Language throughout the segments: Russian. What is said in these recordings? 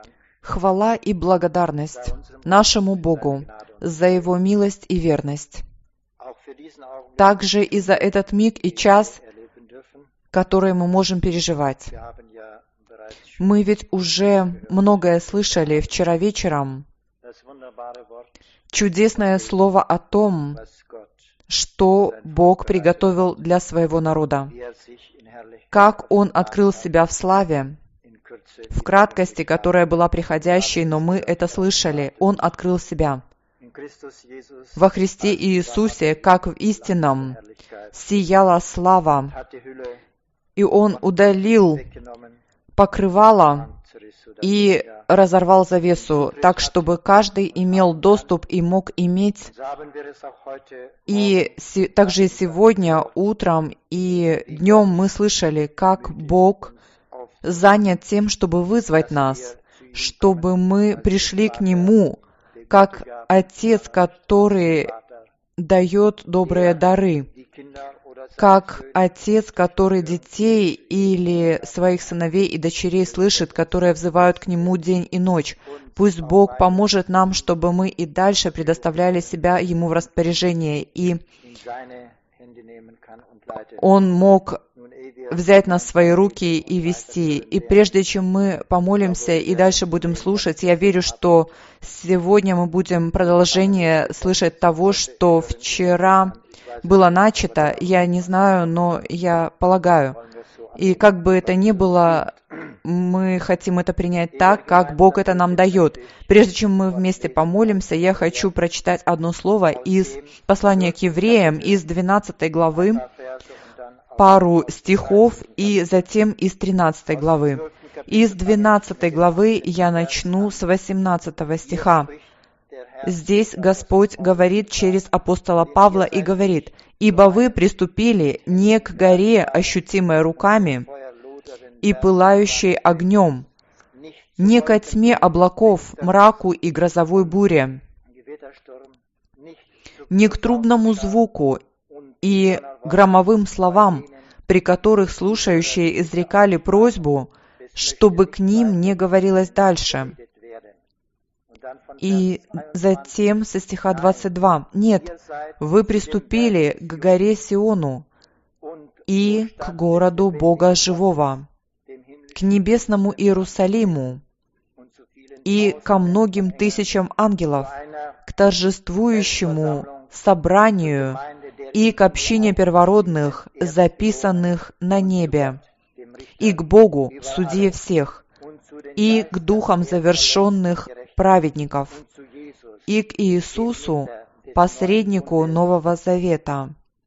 Хвала и благодарность нашему Богу за Его милость и верность. Также и за этот миг и час, который мы можем переживать. Мы ведь уже многое слышали вчера вечером. Чудесное слово о том, что Бог приготовил для своего народа. Как Он открыл себя в славе, в краткости, которая была приходящей, но мы это слышали. Он открыл себя. Во Христе Иисусе, как в истинном, сияла слава, и Он удалил покрывало и разорвал завесу, так, чтобы каждый имел доступ и мог иметь. И также и сегодня, утром и днем мы слышали, как Бог занят тем, чтобы вызвать нас, чтобы мы пришли к Нему, как Отец, который дает добрые дары, как Отец, который детей или своих сыновей и дочерей слышит, которые взывают к Нему день и ночь. Пусть Бог поможет нам, чтобы мы и дальше предоставляли себя Ему в распоряжение, и Он мог взять нас в свои руки и вести. И прежде чем мы помолимся и дальше будем слушать, я верю, что сегодня мы будем продолжение слышать того, что вчера было начато. Я не знаю, но я полагаю. И как бы это ни было, мы хотим это принять так, как Бог это нам дает. Прежде чем мы вместе помолимся, я хочу прочитать одно слово из послания к евреям, из 12 главы, пару стихов, и затем из 13 главы. Из 12 главы я начну с 18 стиха. Здесь Господь говорит через апостола Павла и говорит: «Ибо вы приступили не к горе, ощутимой руками и пылающей огнем, не ко тьме облаков, мраку и грозовой буре, не к трубному звуку и громовым словам, при которых слушающие изрекали просьбу, чтобы к ним не говорилось дальше». И затем со стиха 22. «Нет, вы приступили к горе Сиону и к городу Бога Живого, к небесному Иерусалиму и ко многим тысячам ангелов, к торжествующему собранию и к общине первородных, записанных на небе, и к Богу, судье всех, и к духам завершенных праведников, и к Иисусу, посреднику Нового Завета,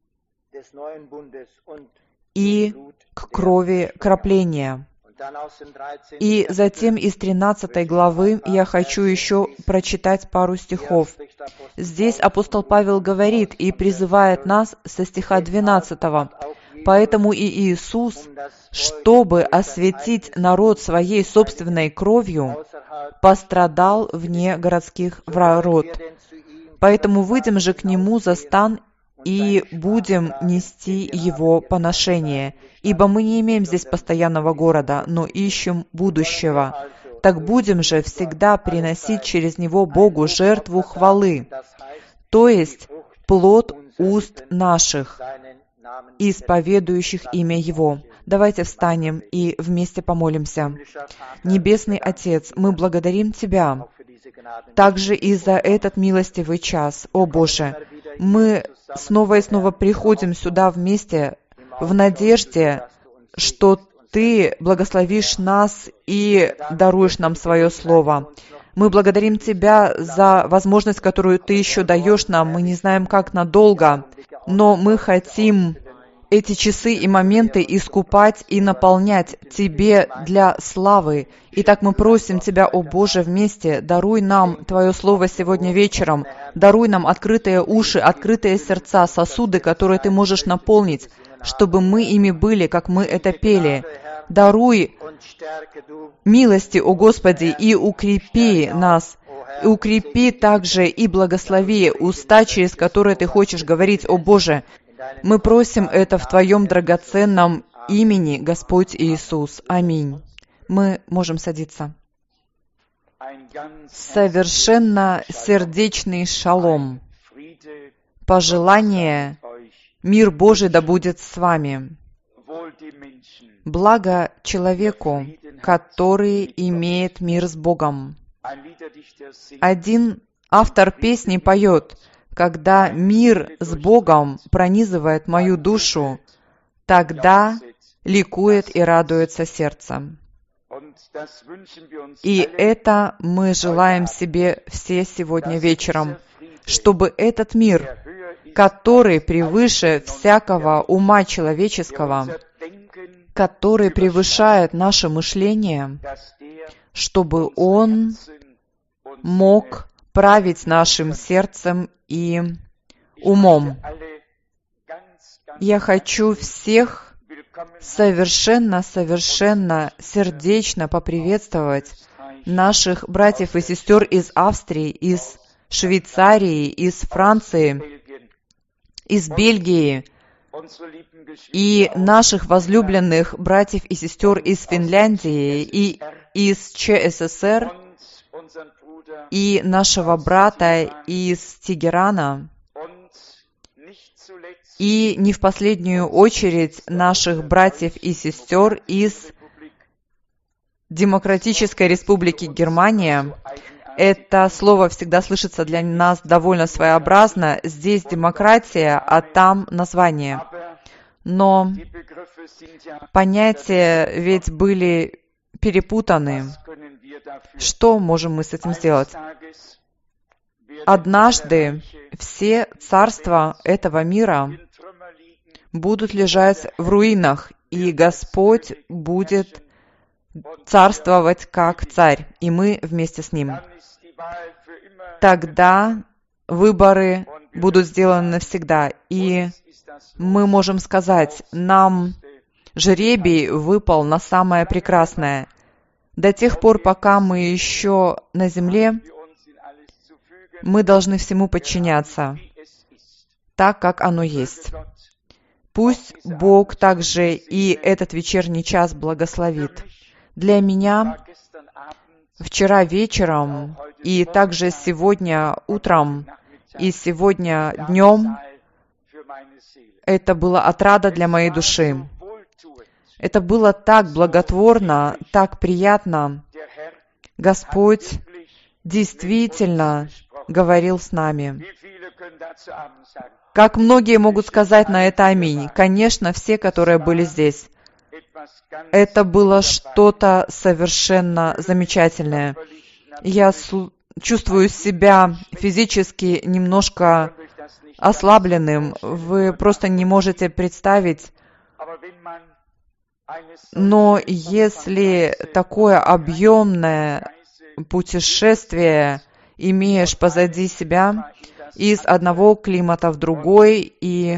и к крови крапления». И затем из 13 главы я хочу еще прочитать пару стихов. Здесь апостол Павел говорит и призывает нас со стиха 12. «Поэтому и Иисус, чтобы осветить народ своей собственной кровью, пострадал вне городских ворот. Поэтому выйдем же к Нему за стан и будем нести Его поношение. Ибо мы не имеем здесь постоянного города, но ищем будущего. Так будем же всегда приносить через Него Богу жертву хвалы, то есть плод уст наших, исповедующих имя Его». Давайте встанем и вместе помолимся. Небесный Отец, мы благодарим Тебя также и за этот милостивый час. О Боже, мы снова и снова приходим сюда вместе в надежде, что Ты благословишь нас и даруешь нам свое Слово. Мы благодарим Тебя за возможность, которую Ты еще даешь нам. Мы не знаем, как надолго, но мы хотим эти часы и моменты искупать и наполнять Тебе для славы. Итак, мы просим Тебя, о Боже, вместе, даруй нам Твое Слово сегодня вечером, даруй нам открытые уши, открытые сердца, сосуды, которые Ты можешь наполнить, чтобы мы ими были, как мы это пели. Даруй милости, о Господи, и укрепи нас, и укрепи также и благослови уста, через которые Ты хочешь говорить, о Боже. Мы просим это в Твоем драгоценном имени, Господь Иисус. Аминь. Мы можем садиться. совершенно сердечный шалом. Пожелание: мир Божий да будет с вами. Благо человеку, который имеет мир с Богом. Один автор песни поет: когда мир с Богом пронизывает мою душу, тогда ликует и радуется сердце. И это мы желаем себе все сегодня вечером, чтобы этот мир, который превыше всякого ума человеческого, который превышает наше мышление, чтобы он мог править нашим сердцем и умом. Я хочу всех совершенно сердечно поприветствовать наших братьев и сестер из Австрии, из Швейцарии, из Франции, из Бельгии, и наших возлюбленных братьев и сестер из Финляндии и из ЧССР, и нашего брата из Тегерана, и не в последнюю очередь наших братьев и сестер из Демократической Республики Германия. Это слово всегда слышится для нас довольно своеобразно. Здесь демократия, а там название. Но понятия ведь были перепутаны. Что можем мы с этим сделать? Однажды все царства этого мира будут лежать в руинах, и Господь будет царствовать как царь, и мы вместе с Ним. Тогда выборы будут сделаны навсегда, и мы можем сказать: нам жребий выпал на самое прекрасное. До тех пор, пока мы еще на земле, мы должны всему подчиняться, так, как оно есть. Пусть Бог также и этот вечерний час благословит. Для меня вчера вечером, и также сегодня утром, и сегодня днем, это была отрада для моей души. Это было так благотворно, так приятно. Господь действительно говорил с нами. Как многие могут сказать на это аминь? Конечно, все, которые были здесь. Это было что-то совершенно замечательное. Я чувствую себя физически немножко ослабленным. Вы просто не можете представить. Но если такое объемное путешествие имеешь позади себя, из одного климата в другой, и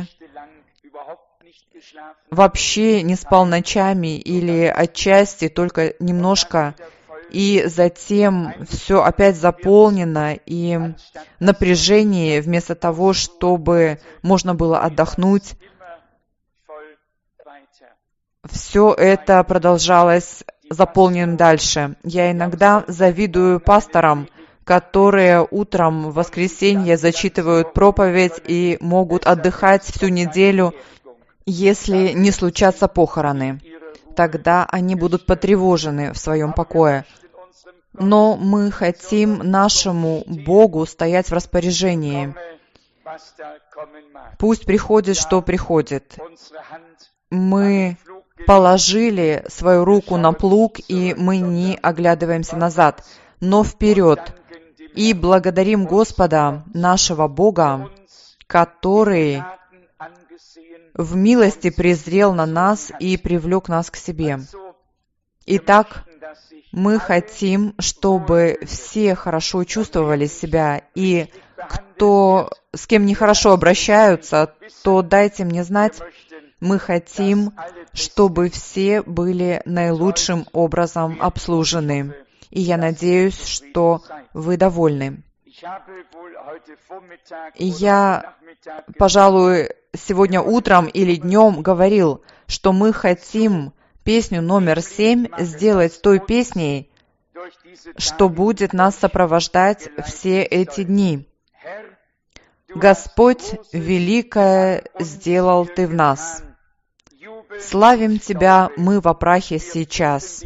вообще не спал ночами или отчасти только немножко, и затем все опять заполнено, и напряжение, вместо того, чтобы можно было отдохнуть, все это продолжалось заполненным дальше. Я иногда завидую пасторам, которые утром в воскресенье зачитывают проповедь и могут отдыхать всю неделю, если не случатся похороны. Тогда они будут потревожены в своем покое. Но мы хотим нашему Богу стоять в распоряжении. Пусть приходит, что приходит. Мы положили свою руку на плуг, и мы не оглядываемся назад, но вперед. И благодарим Господа, нашего Бога, который в милости презрел на нас и привлек нас к себе. Итак, мы хотим, чтобы все хорошо чувствовали себя, и с кем нехорошо обращаются, то дайте мне знать. Мы хотим, чтобы все были наилучшим образом обслужены. И я надеюсь, что вы довольны. Я, пожалуй, сегодня утром или днем говорил, что мы хотим песню номер 7 сделать той песней, что будет нас сопровождать все эти дни. Господь, великое сделал Ты в нас. Славим Тебя мы во прахе сейчас.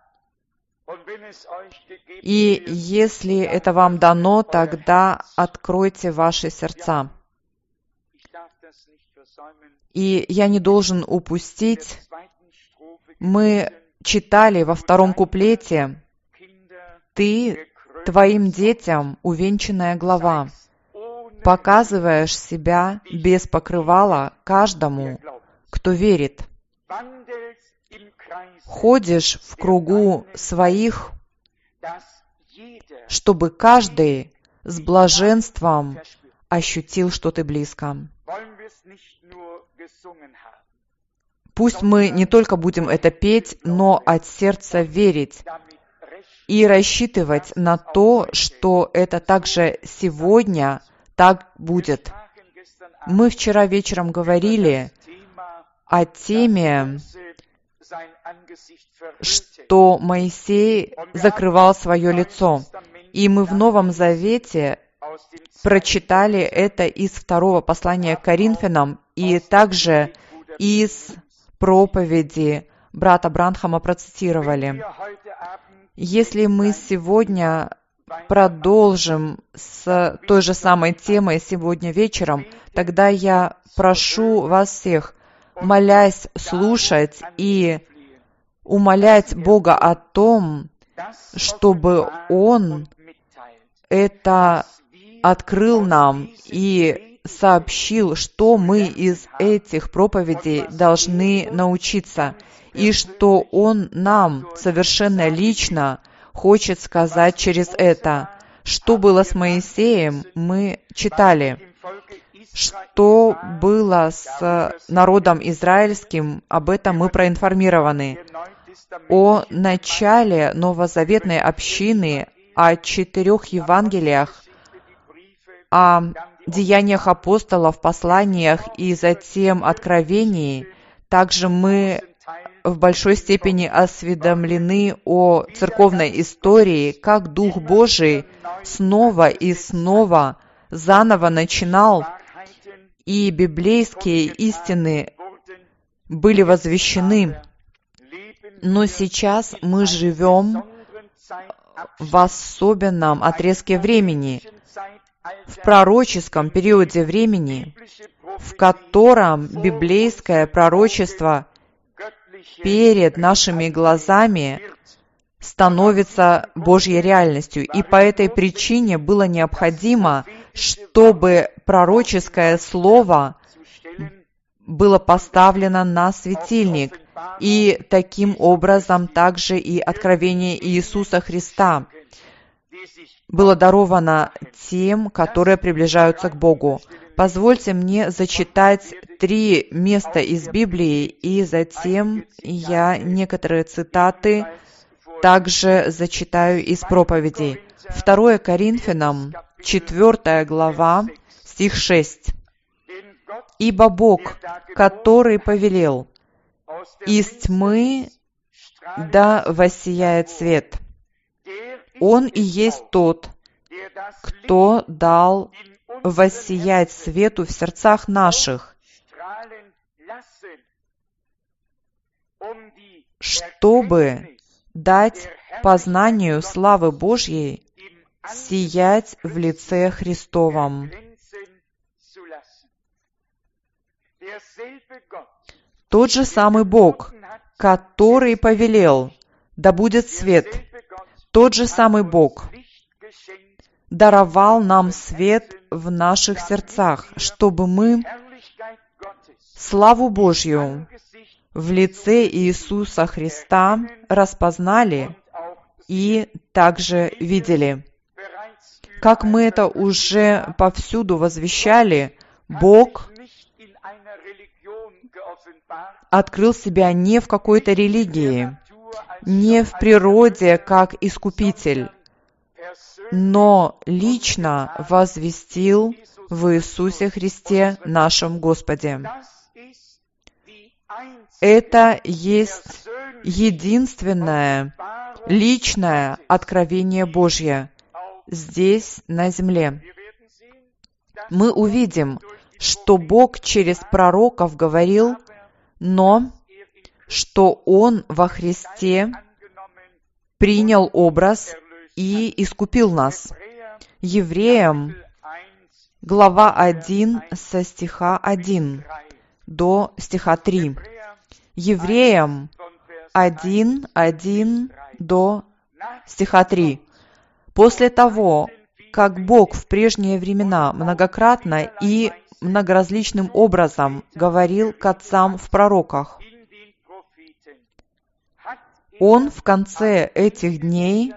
И если это вам дано, тогда откройте ваши сердца. И я не должен упустить, мы читали во втором куплете: «Ты твоим детям увенчанная глава, показываешь себя без покрывала каждому, кто верит. Ходишь в кругу своих, чтобы каждый с блаженством ощутил, что ты близко». Пусть мы не только будем это петь, но от сердца верить и рассчитывать на то, что это также сегодня так будет. Мы вчера вечером говорили о теме, что Моисей закрывал свое лицо. И мы в Новом Завете прочитали это из второго послания к Коринфянам и также из проповеди брата Бранхама процитировали. Если мы сегодня продолжим с той же самой темой сегодня вечером, тогда я прошу вас всех, молясь, слушать и умолять Бога о том, чтобы Он это открыл нам и сообщил, что мы из этих проповедей должны научиться, и что Он нам совершенно лично хочет сказать через это. Что было с Моисеем, мы читали. Что было с народом израильским, об этом мы проинформированы. О начале новозаветной общины, о 4 Евангелиях, о деяниях апостолов, посланиях и затем откровении. Также мы в большой степени осведомлены о церковной истории, как Дух Божий снова и снова заново начинал, и библейские истины были возвещены. Но сейчас мы живем в особенном отрезке времени, в пророческом периоде времени, в котором библейское пророчество перед нашими глазами становится Божьей реальностью. И по этой причине было необходимо, чтобы пророческое слово было поставлено на светильник, и таким образом также и откровение Иисуса Христа было даровано тем, которые приближаются к Богу. Позвольте мне зачитать 3 места из Библии, и затем я некоторые цитаты также зачитаю из проповедей. 2 Коринфянам, 4 глава, стих 6. «Ибо Бог, который повелел, из тьмы да воссияет свет, Он и есть тот, кто дал воссиять свету в сердцах наших, чтобы дать познанию славы Божьей сиять в лице Христовом». Тот же самый Бог, который повелел, да будет свет, тот же самый Бог даровал нам свет в наших сердцах, чтобы мы славу Божью в лице Иисуса Христа распознали и также видели. Как мы это уже повсюду возвещали, Бог открыл себя не в какой-то религии, не в природе как Искупитель, но лично возвестил в Иисусе Христе, нашем Господе. Это есть единственное личное откровение Божье здесь, на земле. Мы увидим, что Бог через пророков говорил, но что Он во Христе принял образ и искупил нас. Евреям, глава 1, со стиха 1 до стиха 3. Евреям 1, 1 до стиха 3. После того, как Бог в прежние времена многократно и многоразличным образом говорил к отцам в пророках, Он в конце этих дней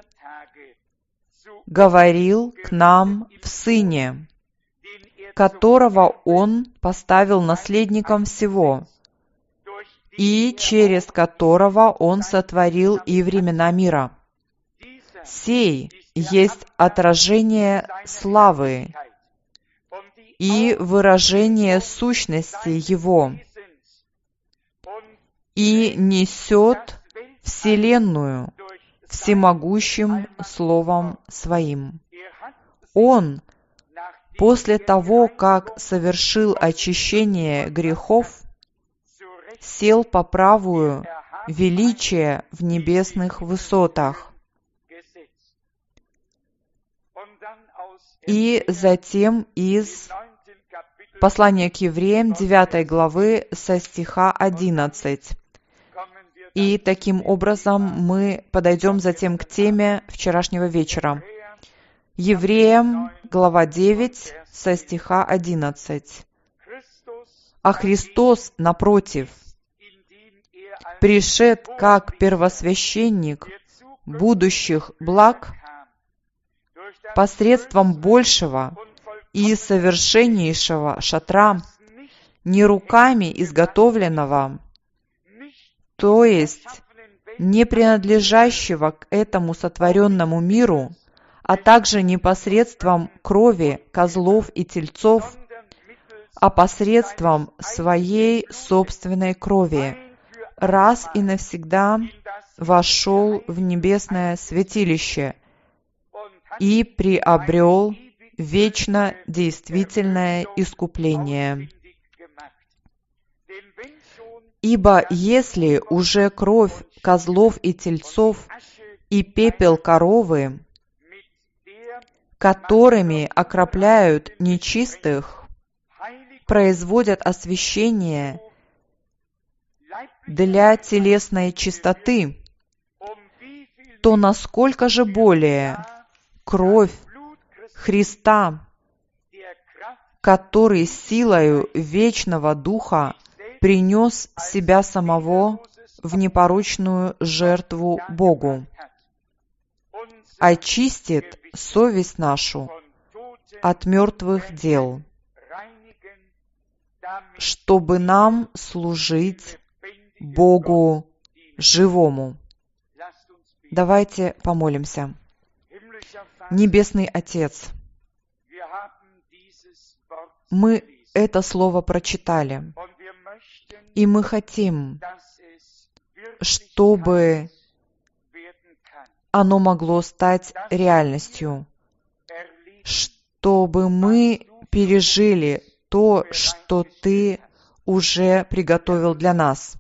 говорил к нам в Сыне, которого Он поставил наследником всего, и через которого Он сотворил и времена мира. Сей есть отражение славы и выражение сущности Его, и несет вселенную всемогущим Словом Своим. Он, после того, как совершил очищение грехов, сел по правую величия в небесных высотах. И затем из послания к евреям 9 главы со стиха 11. И таким образом мы подойдем затем к теме вчерашнего вечера. Евреям, глава 9, со стиха 11. «А Христос, напротив, пришед как первосвященник будущих благ, посредством большего и совершеннейшего шатра, не руками изготовленного, то есть не принадлежащего к этому сотворенному миру, а также не посредством крови козлов и тельцов, а посредством Своей собственной крови, раз и навсегда вошел в небесное святилище и приобрел вечно действительное искупление. Ибо если уже кровь козлов и тельцов и пепел коровы, которыми окропляют нечистых, производят освящение для телесной чистоты, то насколько же более кровь Христа, который силою вечного Духа принес себя самого в непорочную жертву Богу, очистит совесть нашу от мертвых дел, чтобы нам служить Богу живому». Давайте помолимся. Небесный Отец, мы это слово прочитали, и мы хотим, чтобы оно могло стать реальностью, чтобы мы пережили то, что Ты уже приготовил для нас.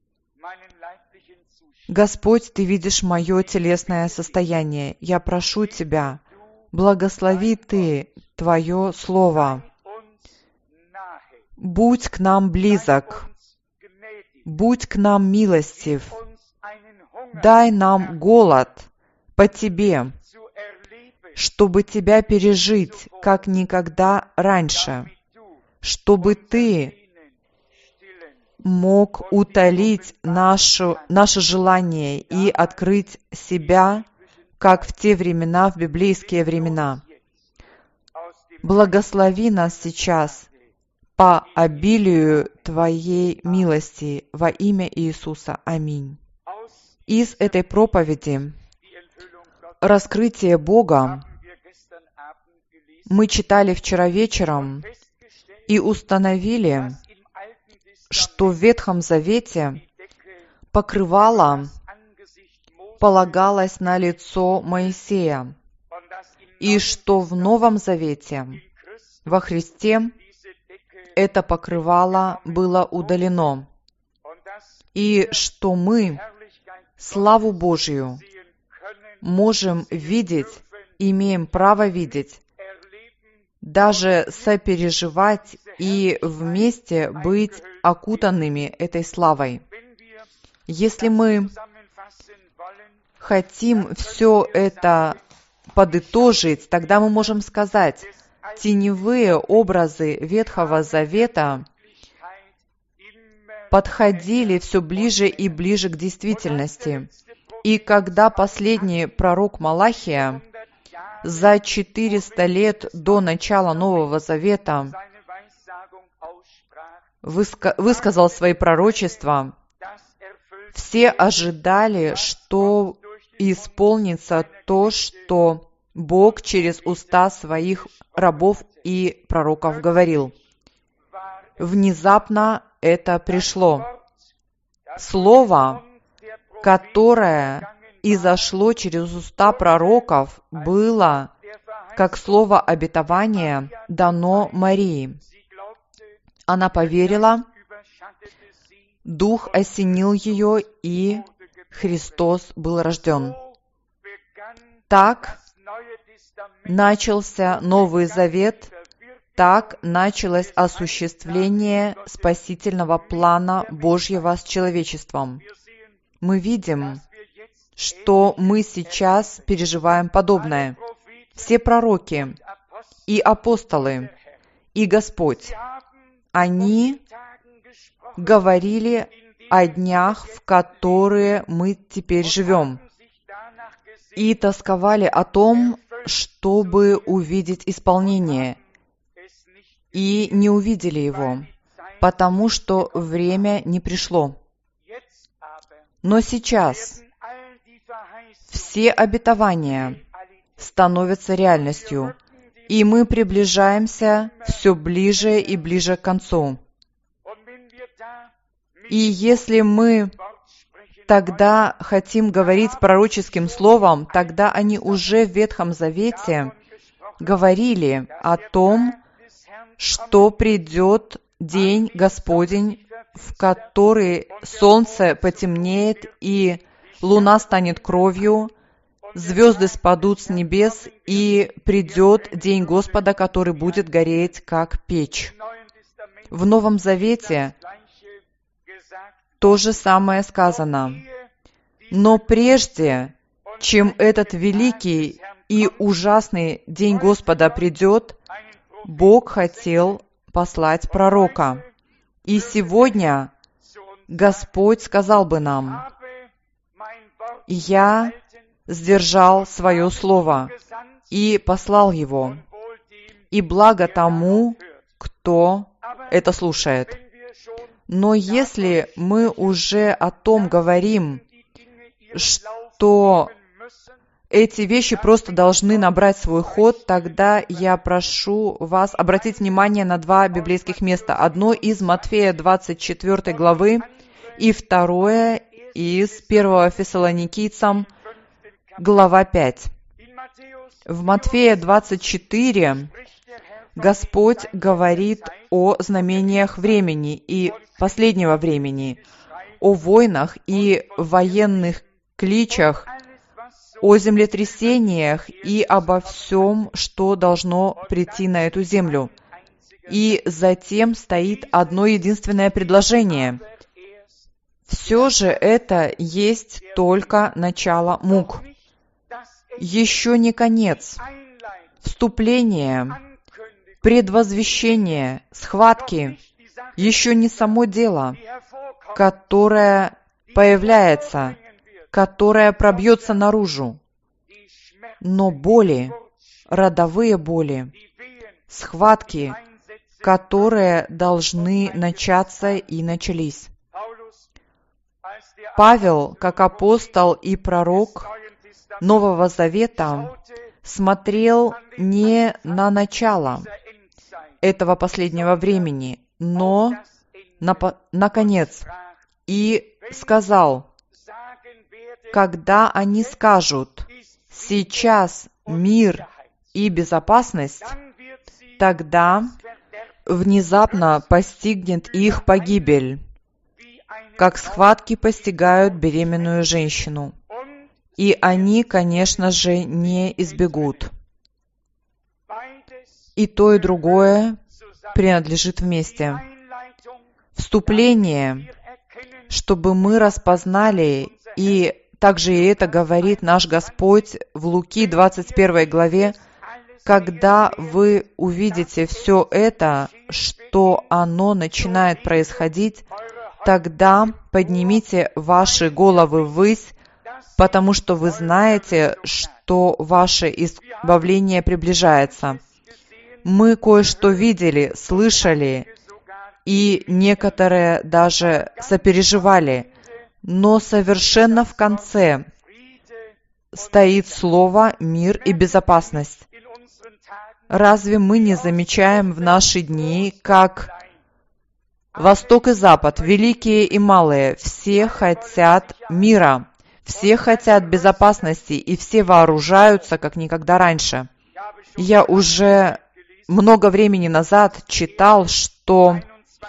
Господь, Ты видишь мое телесное состояние. Я прошу Тебя, благослови Ты Твое Слово. Будь к нам близок, будь к нам милостив, дай нам голод по Тебе, чтобы Тебя пережить, как никогда раньше, чтобы Ты мог утолить наше желание и открыть себя, как в те времена, в библейские времена. Благослови нас сейчас по обилию Твоей милости во имя Иисуса. Аминь. Из этой проповеди «Раскрытие Бога» мы читали вчера вечером и установили, что в Ветхом Завете покрывало полагалось на лицо Моисея, и что в Новом Завете, во Христе, это покрывало было удалено, и что мы славу Божью можем видеть, имеем право видеть, даже сопереживать и вместе быть окутанными этой славой. Если мы хотим все это подытожить, тогда мы можем сказать, теневые образы Ветхого Завета подходили все ближе и ближе к действительности. И когда последний пророк Малахия за 400 лет до начала Нового Завета высказал свои пророчества, все ожидали, что исполнится то, что Бог через уста своих рабов и пророков говорил. Внезапно это пришло. Слово, которое изошло через уста пророков, было, как слово обетования, дано Марии. Она поверила, Дух осенил ее, и Христос был рожден. Так начался Новый Завет, так началось осуществление спасительного плана Божьего с человечеством. Мы видим, что мы сейчас переживаем подобное. Все пророки и апостолы, и Господь, они говорили о днях, в которые мы теперь живем, и тосковали о том, чтобы увидеть исполнение, и не увидели его, потому что время не пришло. Но сейчас все обетования становятся реальностью, и мы приближаемся все ближе и ближе к концу. И если мы тогда хотим говорить пророческим словом, тогда они уже в Ветхом Завете говорили о том, что придет день Господень, в который солнце потемнеет, и луна станет кровью, звезды спадут с небес, и придет день Господа, который будет гореть, как печь. В Новом Завете то же самое сказано. Но прежде, чем этот великий и ужасный день Господа придет, Бог хотел послать пророка. И сегодня Господь сказал бы нам: «Я сдержал свое слово и послал его, и благо тому, кто это слушает». Но если мы уже о том говорим, что эти вещи просто должны набрать свой ход, тогда я прошу вас обратить внимание на два библейских места. Одно из Матфея 24 главы и второе из 1 Фессалоникийцам, глава 5. В Матфея 24 Господь говорит о знамениях времени и последнего времени, о войнах и военных кличах, о землетрясениях и обо всем, что должно прийти на эту землю. И затем стоит одно единственное предложение. Все же это есть только начало мук. Еще не конец. Вступление, предвозвещение, схватки, еще не само дело, которое появляется, которое пробьется наружу. Но боли, родовые боли, схватки, которые должны начаться и начались. Павел, как апостол и пророк Нового Завета, смотрел не на начало этого последнего времени, но наконец, и сказал: когда они скажут: сейчас мир и безопасность, тогда внезапно постигнет их погибель, как схватки постигают беременную женщину. И они, конечно же, не избегут. И то, и другое принадлежит вместе. Вступление, чтобы мы распознали, и также и это говорит наш Господь в Луки 21 главе, когда вы увидите все это, что оно начинает происходить, тогда поднимите ваши головы ввысь, потому что вы знаете, что ваше избавление приближается. Мы кое-что видели, слышали, и некоторые даже сопереживали, но совершенно в конце стоит слово «мир» и «безопасность». Разве мы не замечаем в наши дни, как Восток и Запад, великие и малые, все хотят мира, все хотят безопасности, и все вооружаются, как никогда раньше? Я уже много времени назад читал, что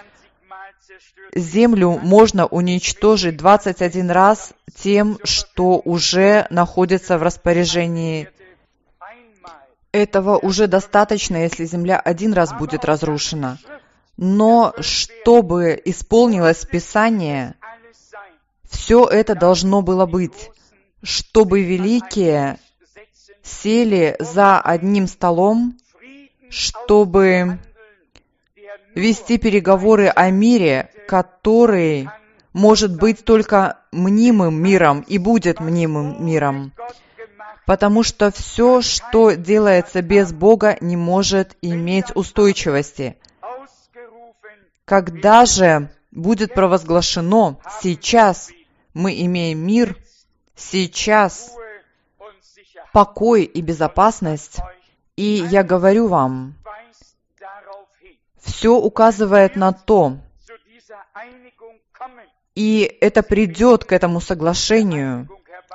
Землю можно уничтожить 21 раз тем, что уже находится в распоряжении. Этого уже достаточно, если Земля один раз будет разрушена. Но чтобы исполнилось Писание, все это должно было быть, чтобы великие сели за одним столом, чтобы вести переговоры о мире, который может быть только мнимым миром и будет мнимым миром. Потому что все, что делается без Бога, не может иметь устойчивости. Когда же будет провозглашено: сейчас мы имеем мир, сейчас покой и безопасность, и я говорю вам, все указывает на то, и это придет к этому соглашению.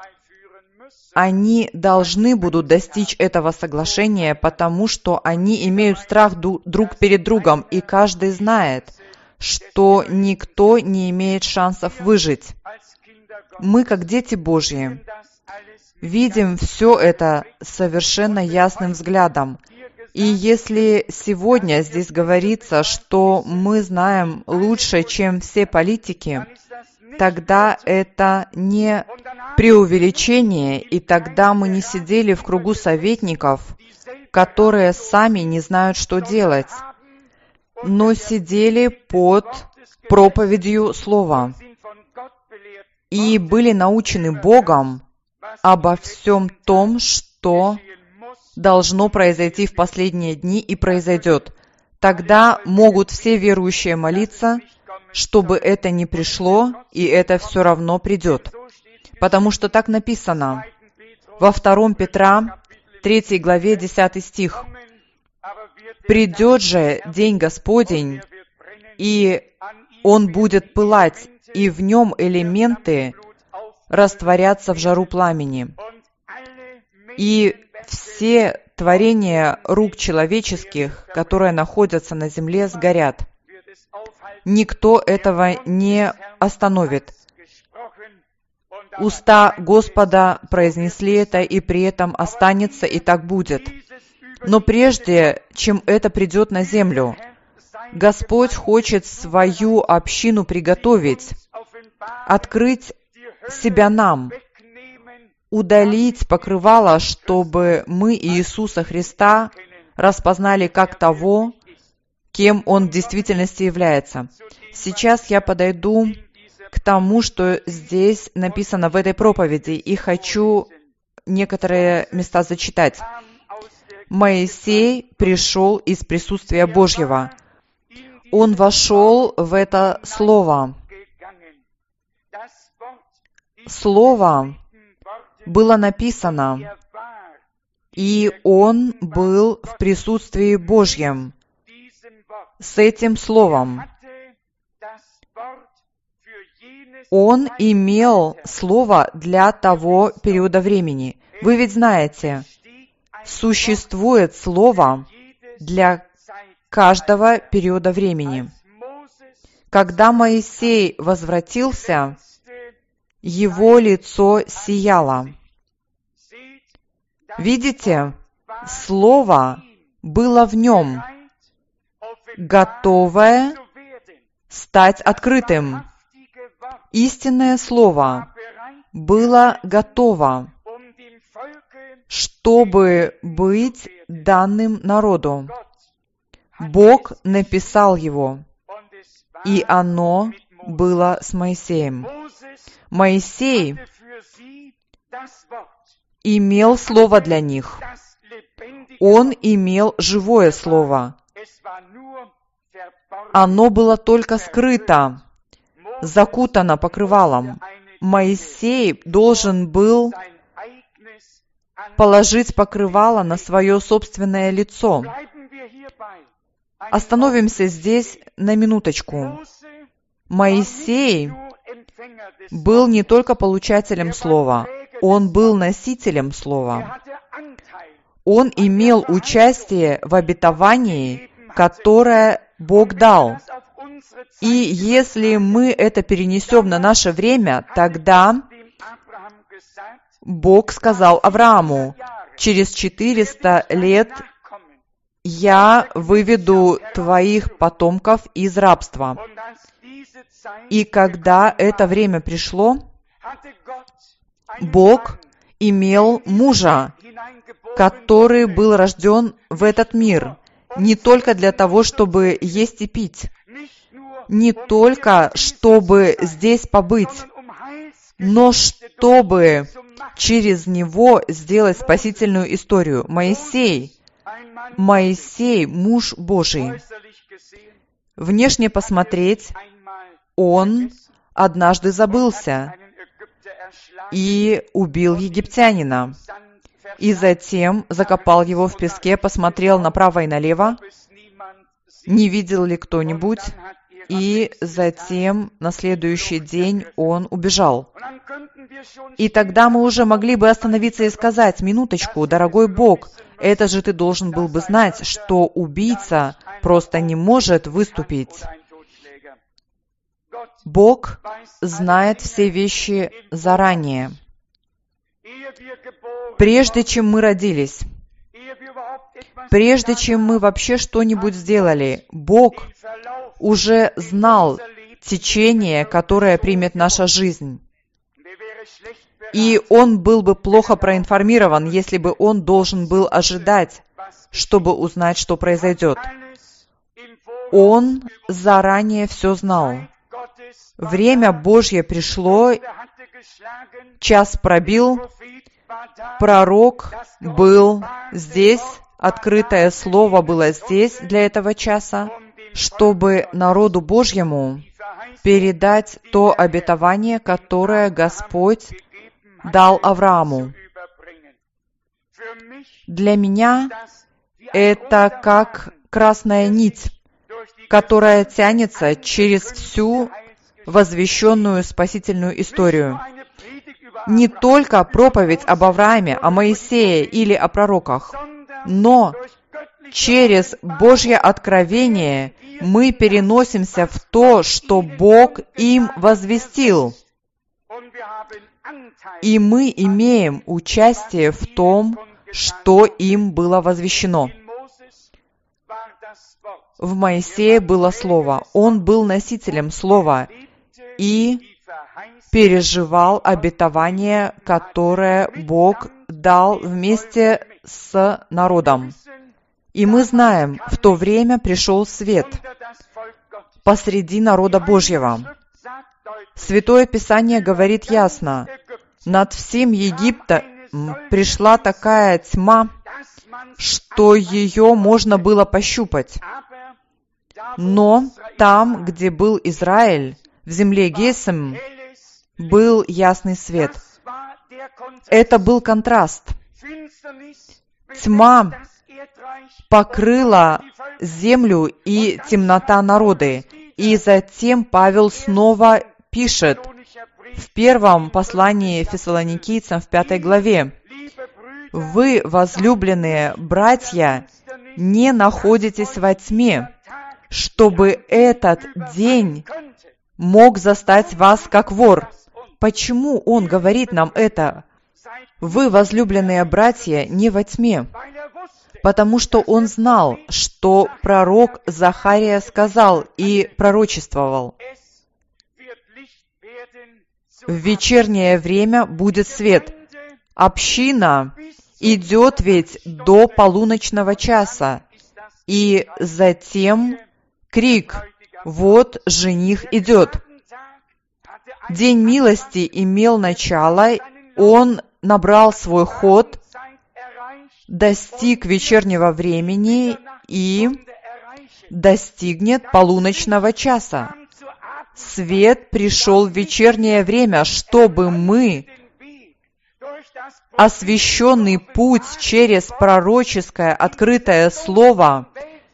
Они должны будут достичь этого соглашения, потому что они имеют страх друг перед другом, и каждый знает, что никто не имеет шансов выжить. Мы, как дети Божьи, видим все это совершенно ясным взглядом. И если сегодня здесь говорится, что мы знаем лучше, чем все политики, тогда это не преувеличение, и тогда мы не сидели в кругу советников, которые сами не знают, что делать, но сидели под проповедью Слова и были научены Богом обо всем том, что должно произойти в последние дни и произойдет. Тогда могут все верующие молиться, чтобы это не пришло, и это все равно придет. Потому что так написано во 2 Петра, 3 главе, 10 стих. «Придет же день Господень, и он будет пылать, и в нем элементы растворятся в жару пламени. И все творения рук человеческих, которые находятся на земле, сгорят. Никто этого не остановит. Уста Господа произнесли это, и при этом останется, и так будет. Но прежде, чем это придет на землю, Господь хочет свою общину приготовить, открыть себя нам, удалить покрывало, чтобы мы Иисуса Христа распознали как того, кем Он в действительности является. Сейчас я подойду к тому, что здесь написано в этой проповеди, и хочу некоторые места зачитать. Моисей пришел из присутствия Божьего. Он вошел в это Слово. Слово было написано, и он был в присутствии Божьем с этим Словом. Он имел слово для того периода времени. Вы ведь знаете, существует слово для каждого периода времени. Когда Моисей возвратился, его лицо сияло. Видите, слово было в нем, готовое стать открытым. Истинное слово было готово, чтобы быть данным народу. Бог написал его, и оно было с Моисеем. Моисей имел слово для них. Он имел живое слово. Оно было только скрыто, закутано покрывалом. Моисей должен был положить покрывало на свое собственное лицо. Остановимся здесь на минуточку. Моисей был не только получателем слова, он был носителем слова. Он имел участие в обетовании, которое Бог дал. И если мы это перенесем на наше время, тогда Бог сказал Аврааму: через 400 лет я выведу твоих потомков из рабства. И когда это время пришло, Бог имел мужа, который был рожден в этот мир, не только для того, чтобы есть и пить, не только чтобы здесь побыть, но чтобы через него сделать спасительную историю. Моисей, муж Божий. Внешне посмотреть, он однажды забылся и убил египтянина, и затем закопал его в песке, посмотрел направо и налево, не видел ли кто-нибудь, и затем на следующий день он убежал. И тогда мы уже могли бы остановиться и сказать: минуточку, дорогой Бог, это же ты должен был бы знать, что убийца просто не может выступить. Бог знает все вещи заранее. Прежде чем мы родились, прежде чем мы вообще что-нибудь сделали, Бог уже знал течение, которое примет наша жизнь. И Он был бы плохо проинформирован, если бы Он должен был ожидать, чтобы узнать, что произойдет. Он заранее все знал. Время Божье пришло, час пробил, пророк был здесь, открытое слово было здесь для этого часа, чтобы народу Божьему передать то обетование, которое Господь дал Аврааму. Для меня это как красная нить, которая тянется через всю возвещенную спасительную историю. Не только проповедь об Аврааме, о Моисее или о пророках, но через Божье откровение мы переносимся в то, что Бог им возвестил. И мы имеем участие в том, что им было возвещено. В Моисее было Слово. Он был носителем Слова и переживал обетование, которое Бог дал вместе с народом. И мы знаем, в то время пришел свет посреди народа Божьего. Святое Писание говорит ясно: над всем Египтом пришла такая тьма, что ее можно было пощупать. Но там, где был Израиль, в земле Гесем, был ясный свет. Это был контраст. Тьма покрыла землю и темнота народы. И затем Павел снова пишет: в первом послании Фессалоникийцам в 5 главе. «Вы, возлюбленные братья, не находитесь во тьме, чтобы этот день мог застать вас как вор». Почему он говорит нам это? «Вы, возлюбленные братья, не во тьме», потому что он знал, что пророк Захария сказал и пророчествовал: «В вечернее время будет свет». Община идет ведь до полуночного часа, и затем крик: «Вот жених идет». День милости имел начало, он набрал свой ход, достиг вечернего времени и достигнет полуночного часа. Свет пришел в вечернее время, чтобы мы, освященный путь через пророческое открытое слово,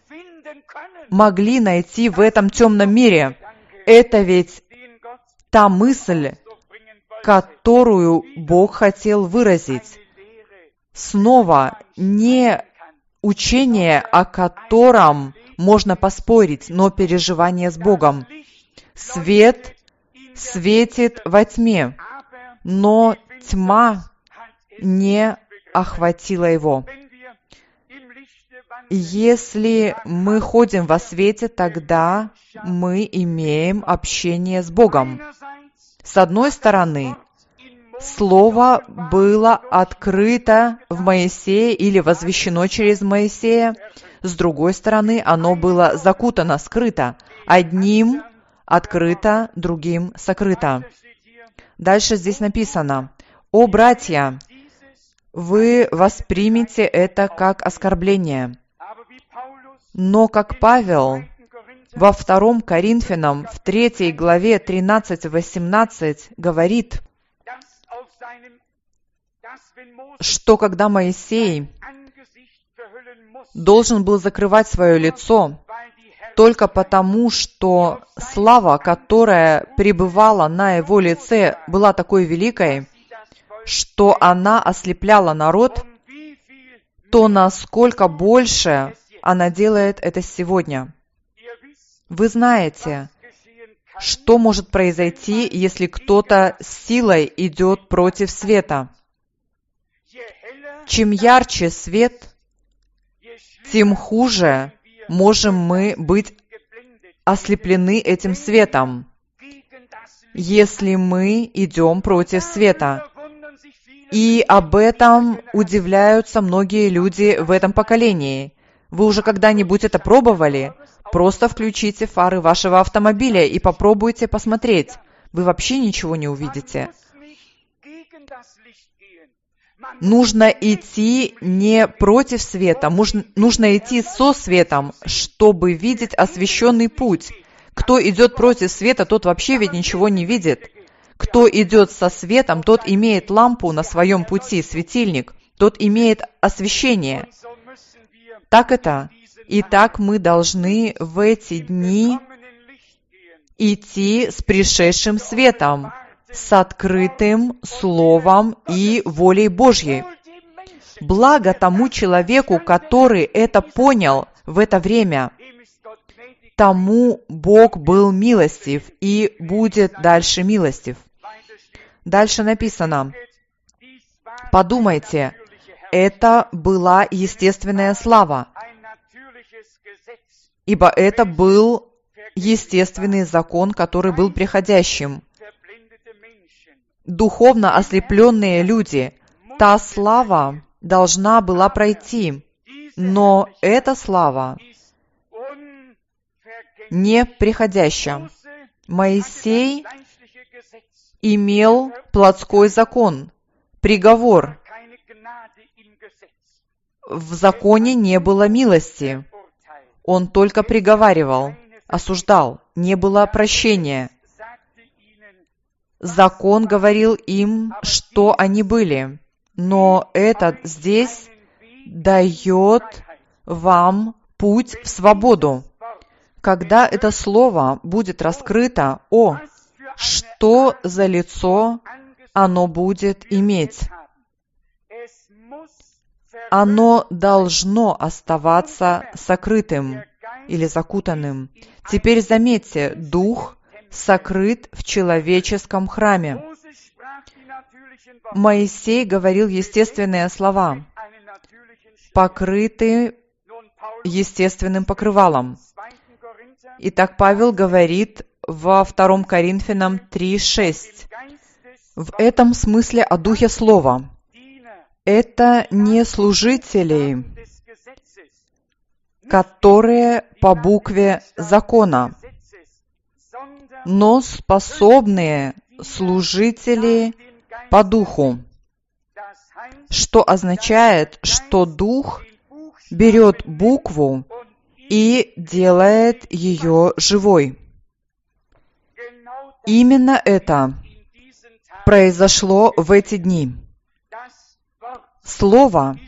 могли найти в этом темном мире. Это ведь та мысль, которую Бог хотел выразить. Снова, не учение, о котором можно поспорить, но переживание с Богом. Свет светит во тьме, но тьма не охватила его. Если мы ходим во свете, тогда мы имеем общение с Богом. С одной стороны, Слово было открыто в Моисее или возвещено через Моисея. С другой стороны, оно было закутано, скрыто. Одним открыто, другим сокрыто. Дальше здесь написано: «О, братья, вы воспримете это как оскорбление». Но как Павел во 2 Коринфянам, в 3 главе 13-18 говорит, что когда Моисей должен был закрывать свое лицо только потому, что слава, которая пребывала на его лице, была такой великой, что она ослепляла народ, то насколько больше она делает это сегодня. Вы знаете, что может произойти, если кто-то силой идет против света. Чем ярче свет, тем хуже можем мы быть ослеплены этим светом, если мы идем против света. И об этом удивляются многие люди в этом поколении. Вы уже когда-нибудь это пробовали? Просто включите фары вашего автомобиля и попробуйте посмотреть. Вы вообще ничего не увидите. Нужно идти не против света, нужно идти со светом, чтобы видеть освещенный путь. Кто идет против света, тот вообще ведь ничего не видит. Кто идет со светом, тот имеет лампу на своем пути, светильник, тот имеет освещение. Так это. И так мы должны в эти дни идти с пришедшим светом, с открытым Словом и волей Божьей. Благо тому человеку, который это понял в это время, тому Бог был милостив и будет дальше милостив. Дальше написано: подумайте, это была естественная слава, ибо это был естественный закон, который был приходящим. Духовно ослепленные люди, та слава должна была пройти, но эта слава не приходящая. Моисей имел плотской закон, приговор. В законе не было милости. Он только приговаривал, осуждал, не было прощения. Закон говорил им, что они были, но этот здесь дает вам путь в свободу. Когда это слово будет раскрыто, что за лицо оно будет иметь. Оно должно оставаться сокрытым или закутанным. Теперь заметьте, дух сокрыт в человеческом храме. Моисей говорил естественные слова, покрыты естественным покрывалом. Итак, Павел говорит во 2 Коринфянам 3:6. В этом смысле о Духе Слова. Это не служители, которые по букве закона, но способные служители по духу, что означает, что дух берет букву и делает ее живой. Именно это произошло в эти дни. Слово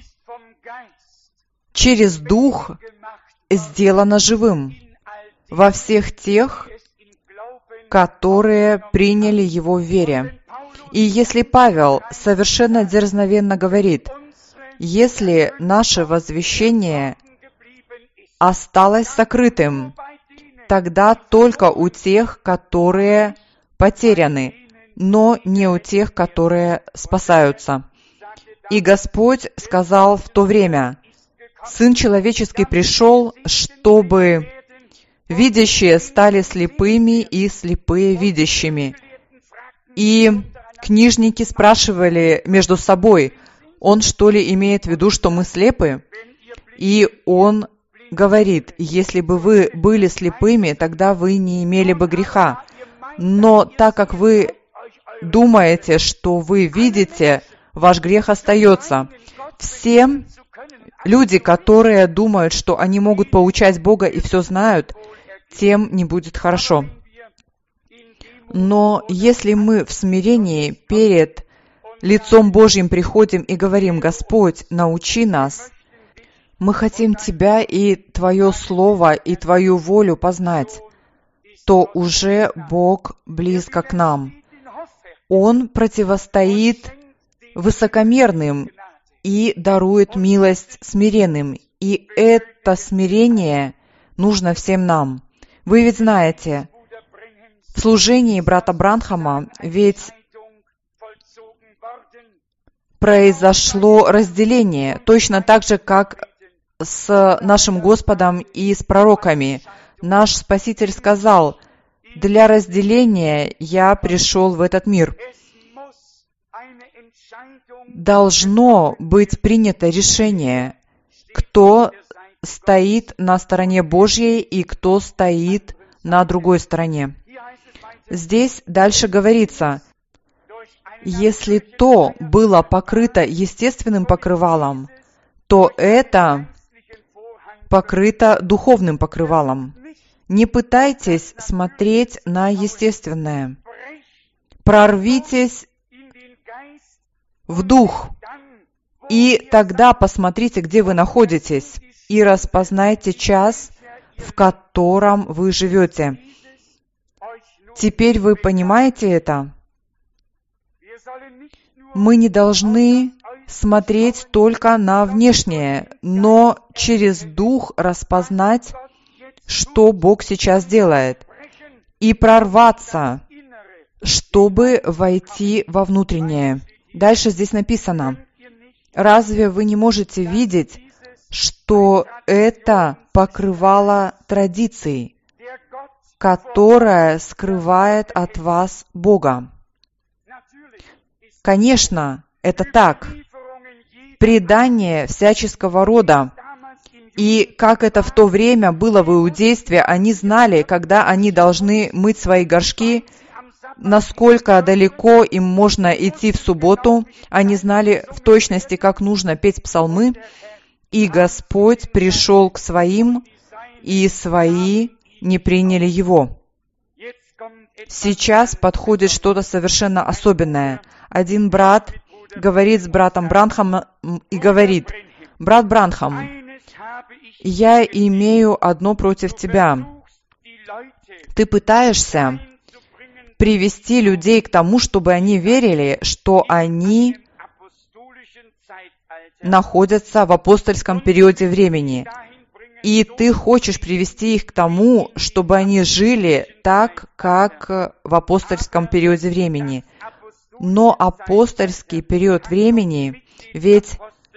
через Дух сделано живым во всех тех, которые приняли его в вере. И если Павел совершенно дерзновенно говорит, если наше возвещение осталось сокрытым, тогда только у тех, которые потеряны, но не у тех, которые спасаются. И Господь сказал в то время, Сын Человеческий пришел, чтобы видящие стали слепыми и слепые видящими. И книжники спрашивали между собой, он что ли имеет в виду, что мы слепы? И он говорит, если бы вы были слепыми, тогда вы не имели бы греха. Но так как вы думаете, что вы видите, ваш грех остается. Все люди, которые думают, что они могут поучать Бога и все знают, тем не будет хорошо. Но если мы в смирении перед лицом Божьим приходим и говорим, Господь, научи нас, мы хотим Тебя и Твое Слово, и Твою волю познать, то уже Бог близко к нам. Он противостоит высокомерным и дарует милость смиренным. И это смирение нужно всем нам. Вы ведь знаете, в служении брата Бранхама ведь произошло разделение, точно так же, как с нашим Господом и с пророками. Наш Спаситель сказал, для разделения я пришел в этот мир. Должно быть принято решение, кто стоит на стороне Божьей и кто стоит на другой стороне. Здесь дальше говорится, если то было покрыто естественным покрывалом, то это покрыто духовным покрывалом. Не пытайтесь смотреть на естественное. Прорвитесь в дух, и тогда посмотрите, где вы находитесь, и распознайте час, в котором вы живете. Теперь вы понимаете это? Мы не должны смотреть только на внешнее, но через дух распознать, что Бог сейчас делает, и прорваться, чтобы войти во внутреннее. Дальше здесь написано, разве вы не можете видеть, что это покрывало традиции, которая скрывает от вас Бога? Конечно, это так. Предание всяческого рода. И как это в то время было в иудействе, они знали, когда они должны мыть свои горшки, насколько далеко им можно идти в субботу. Они знали в точности, как нужно петь псалмы. И Господь пришел к своим, и свои не приняли Его. Сейчас подходит что-то совершенно особенное. Один брат говорит с братом Бранхамом и говорит, «Брат Бранхам, я имею одно против тебя. Ты пытаешься привести людей к тому, чтобы они верили, что они находятся в апостольском периоде времени. И ты хочешь привести их к тому, чтобы они жили так, как в апостольском периоде времени. Но апостольский период времени, ведь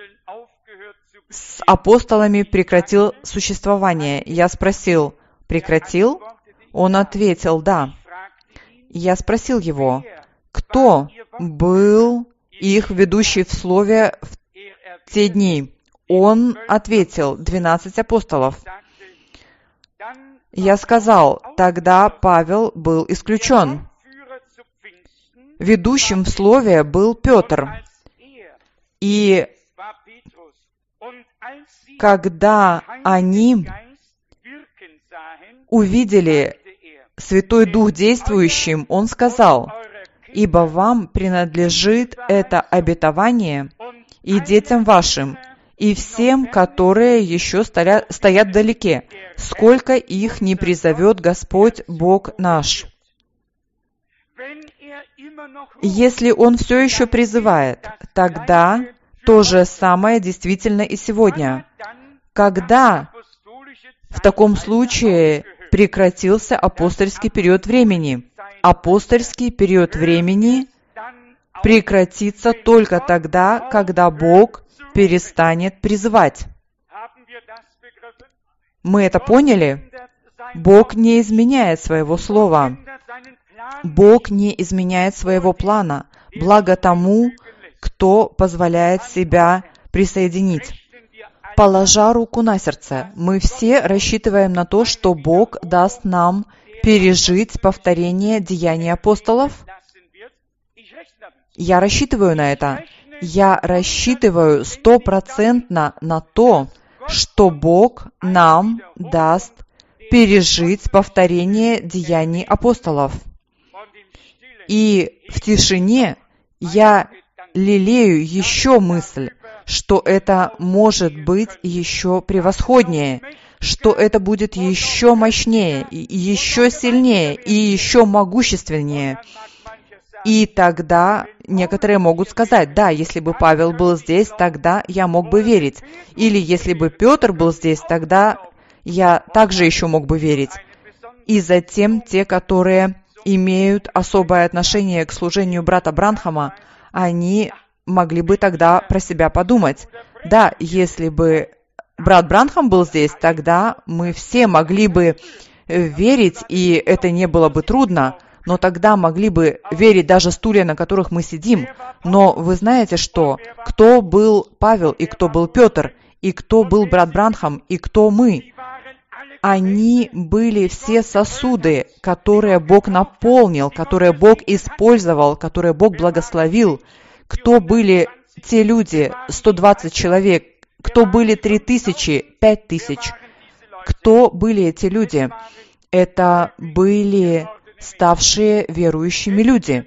с апостолами прекратил существование. Я спросил, прекратил? Он ответил, да. Я спросил его, кто был их ведущий в слове в те дни? Он ответил, 12 апостолов. Я сказал, тогда Павел был исключен. Ведущим в слове был Петр. И когда они увидели Святой Дух действующим, он сказал, «Ибо вам принадлежит это обетование и детям вашим, и всем, которые еще стоят вдалеке, сколько их не призовет Господь Бог наш». Если Он все еще призывает, тогда то же самое действительно и сегодня. Когда в таком случае прекратился апостольский период времени? Апостольский период времени прекратится только тогда, когда Бог перестанет призывать. Мы это поняли? Бог не изменяет своего слова. Бог не изменяет своего плана. Благо тому, кто позволяет себя присоединить. Положа руку на сердце, мы все рассчитываем на то, что Бог даст нам пережить повторение деяний апостолов. Я рассчитываю на это. Я рассчитываю 100% на то, что Бог нам даст пережить повторение деяний апостолов. И в тишине я лелею еще мысль, что это может быть еще превосходнее, что это будет еще мощнее, и еще сильнее, и еще могущественнее. И тогда некоторые могут сказать, да, если бы Павел был здесь, тогда я мог бы верить. Или если бы Петр был здесь, тогда я также еще мог бы верить. И затем те, которые имеют особое отношение к служению брата Бранхама, они могли бы тогда про себя подумать. Да, если бы брат Бранхам был здесь, тогда мы все могли бы верить, и это не было бы трудно, но тогда могли бы верить даже стулья, на которых мы сидим. Но вы знаете что? Кто был Павел, и кто был Петр, и кто был брат Бранхам, и кто мы? Они были все сосуды, которые Бог наполнил, которые Бог использовал, которые Бог благословил. Кто были те люди, 120 человек? Кто были 3000, 5000? Кто были эти люди? Это были ставшие верующими люди.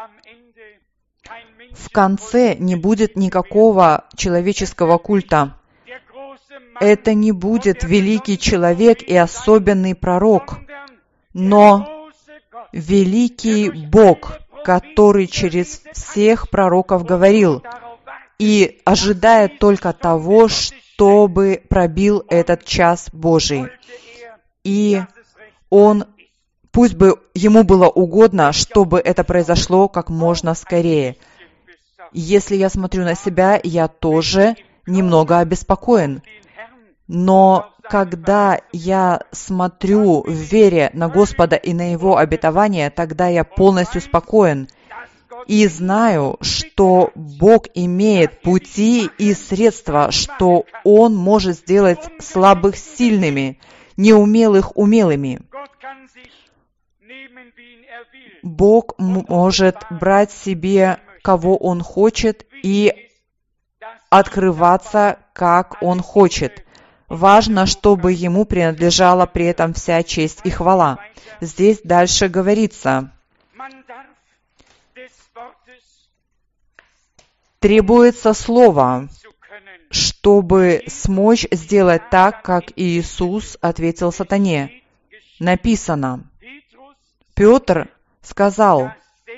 В конце не будет никакого человеческого культа. Это не будет великий человек и особенный пророк, но великий Бог, который через всех пророков говорил и ожидает только того, чтобы пробил этот час Божий. И Он, пусть бы Ему было угодно, чтобы это произошло как можно скорее. Если я смотрю на себя, я тоже немного обеспокоен. Но когда я смотрю в вере на Господа и на Его обетование, тогда я полностью спокоен и знаю, что Бог имеет пути и средства, что Он может сделать слабых сильными, неумелых умелыми. Бог может брать себе, кого Он хочет, и открываться, как Он хочет. Важно, чтобы Ему принадлежала при этом вся честь и хвала. Здесь дальше говорится, требуется слово, чтобы смочь сделать так, как Иисус ответил сатане. Написано, Петр сказал: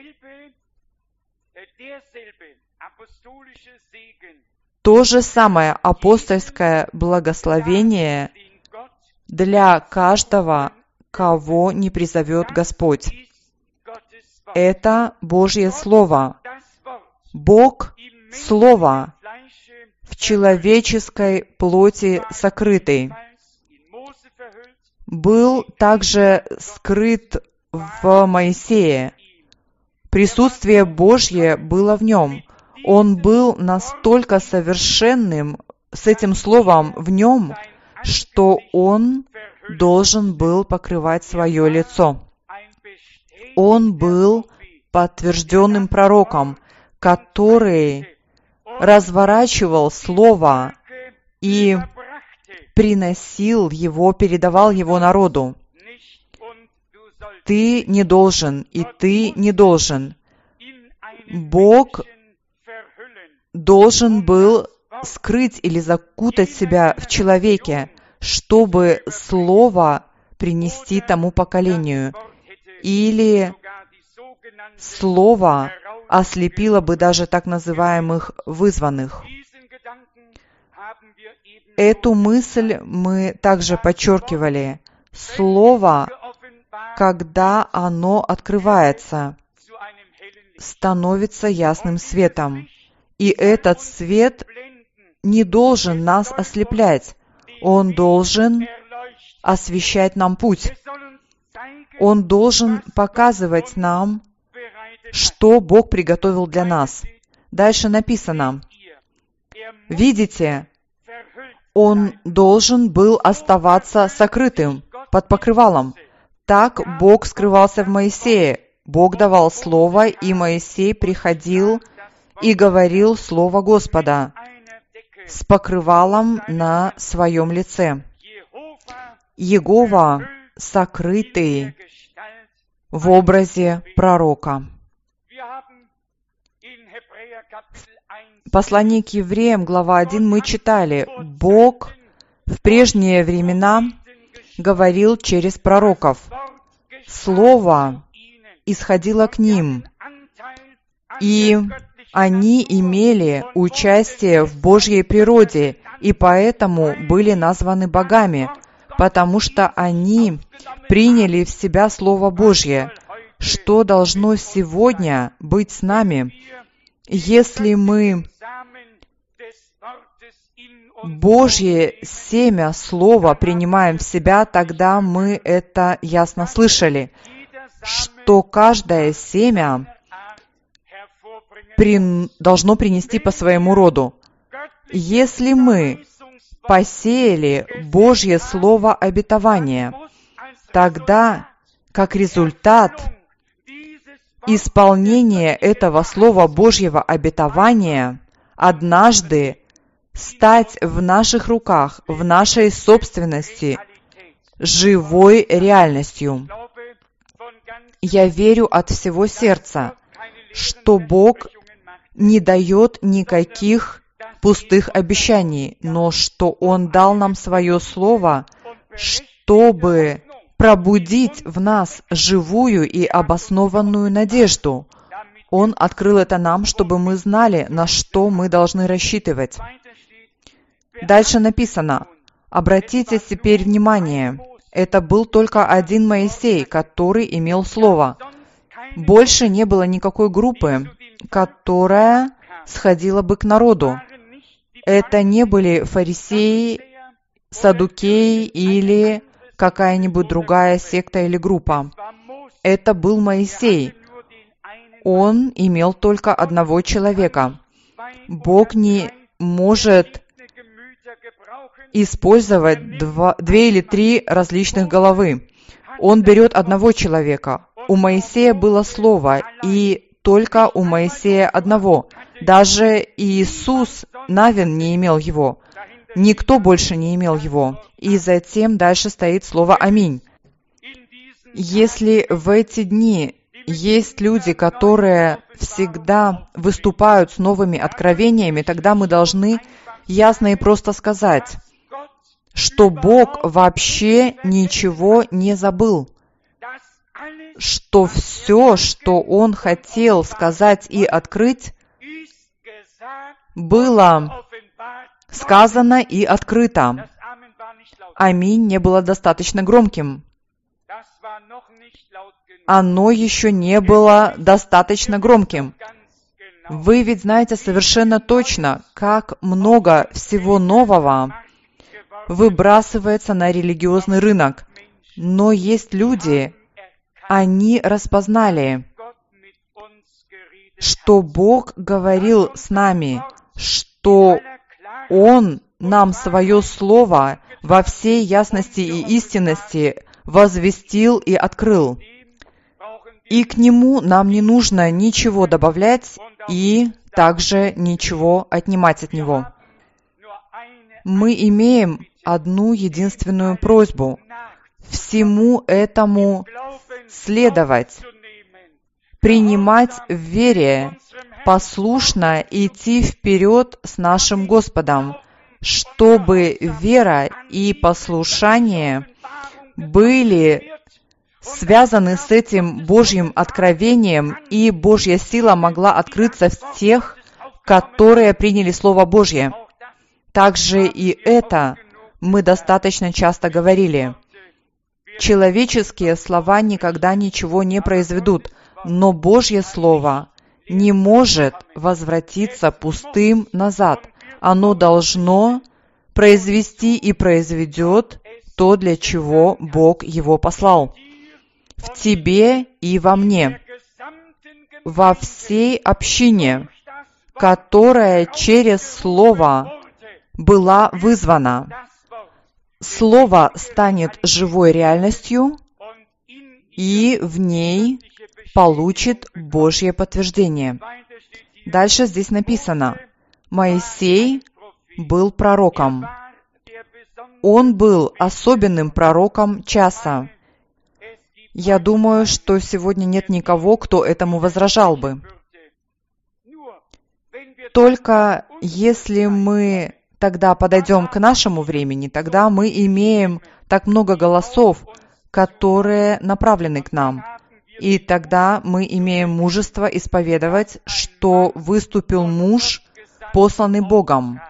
то же самое апостольское благословение для каждого, кого не призовет Господь. Это Божье Слово. Бог — Слово в человеческой плоти сокрытый. Был также скрыт в Моисее. Присутствие Божье было в нем. Он был настолько совершенным с этим Словом в нем, что он должен был покрывать свое лицо. Он был подтвержденным пророком, который разворачивал Слово и приносил его, передавал его народу. Ты не должен, и ты не должен. Бог должен был скрыть или закутать себя в человеке, чтобы Слово принести тому поколению. Или Слово ослепило бы даже так называемых вызванных. Эту мысль мы также подчеркивали. Слово, когда оно открывается, становится ясным светом. И этот свет не должен нас ослеплять. Он должен освещать нам путь. Он должен показывать нам, что Бог приготовил для нас. Дальше написано: видите, он должен был оставаться сокрытым, под покрывалом. Так Бог скрывался в Моисее. Бог давал Слово, и Моисей приходил и говорил Слово Господа с покрывалом на своем лице. Иегова сокрытый в образе пророка. В послании к Евреям, глава 1, мы читали: Бог в прежние времена говорил через пророков. Слово исходило к ним, и они имели участие в Божьей природе, и поэтому были названы богами, потому что они приняли в себя Слово Божье. Что должно сегодня быть с нами, если мы Божье семя Слова принимаем в себя? Тогда мы это ясно слышали, что каждое семя должно принести по своему роду. Если мы посеяли Божье Слово обетования, тогда, как результат исполнения этого Слова Божьего обетования, однажды стать в наших руках, в нашей собственности, живой реальностью. Я верю от всего сердца, что Бог не дает никаких пустых обещаний, но что Он дал нам Свое Слово, чтобы пробудить в нас живую и обоснованную надежду. Он открыл это нам, чтобы мы знали, на что мы должны рассчитывать. Дальше написано: обратите теперь внимание, это был только один Моисей, который имел Слово. Больше не было никакой группы, которая сходила бы к народу. Это не были фарисеи, саддукеи или какая-нибудь другая секта или группа. Это был Моисей. Он имел только одного человека. Бог не может использовать две или три различных головы. Он берет одного человека. У Моисея было Слово, и только у Моисея одного. Даже Иисус Навин не имел его. Никто больше не имел его. И затем дальше стоит слово «Аминь». Если в эти дни есть люди, которые всегда выступают с новыми откровениями, тогда мы должны ясно и просто сказать, что Бог вообще ничего не забыл. что все, что он хотел сказать и открыть, было сказано и открыто. Аминь не было достаточно громким. Оно еще не было достаточно громким. Вы ведь знаете совершенно точно, как много всего нового выбрасывается на религиозный рынок. Но есть люди, они распознали, что Бог говорил с нами, что Он нам свое Слово во всей ясности и истинности возвестил и открыл. И к Нему нам не нужно ничего добавлять и также ничего отнимать от Него. Мы имеем одну единственную просьбу — всему этому следовать, принимать в вере, послушно идти вперед с нашим Господом, чтобы вера и послушание были связаны с этим Божьим откровением, и Божья сила могла открыться в тех, которые приняли Слово Божье. Также и это мы достаточно часто говорили. Человеческие слова никогда ничего не произведут, но Божье Слово не может возвратиться пустым назад. Оно должно произвести и произведет то, для чего Бог его послал. В тебе и во мне, во всей общине, которая через Слово была вызвана. Слово станет живой реальностью, и в ней получит Божье подтверждение. Дальше здесь написано: Моисей был пророком. Он был особенным пророком часа. Я думаю, что сегодня нет никого, кто этому возражал бы. Только если мы тогда подойдем к нашему времени, тогда мы имеем так много голосов, которые направлены к нам. И тогда мы имеем мужество исповедовать, что выступил муж, посланный Богом,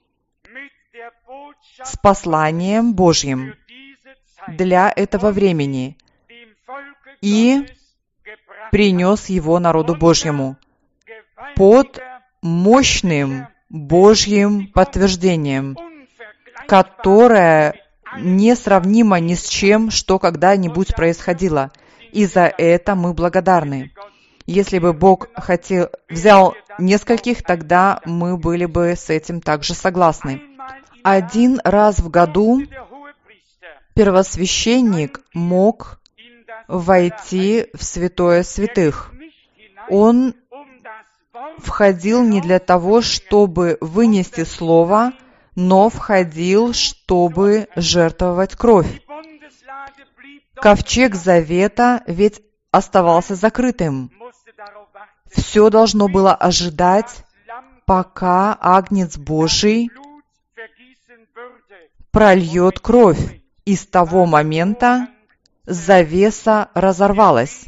с посланием Божьим для этого времени, и принес его народу Божьему под мощным Божьим подтверждением, которое несравнимо ни с чем, что когда-нибудь происходило. И за это мы благодарны. Если бы Бог взял нескольких, тогда мы были бы с этим также согласны. Один раз в году первосвященник мог войти в святое святых. Он входил не для того, чтобы вынести слово, но входил, чтобы жертвовать кровь. Ковчег Завета ведь оставался закрытым. Все должно было ожидать, пока Агнец Божий прольет кровь. И с того момента завеса разорвалась.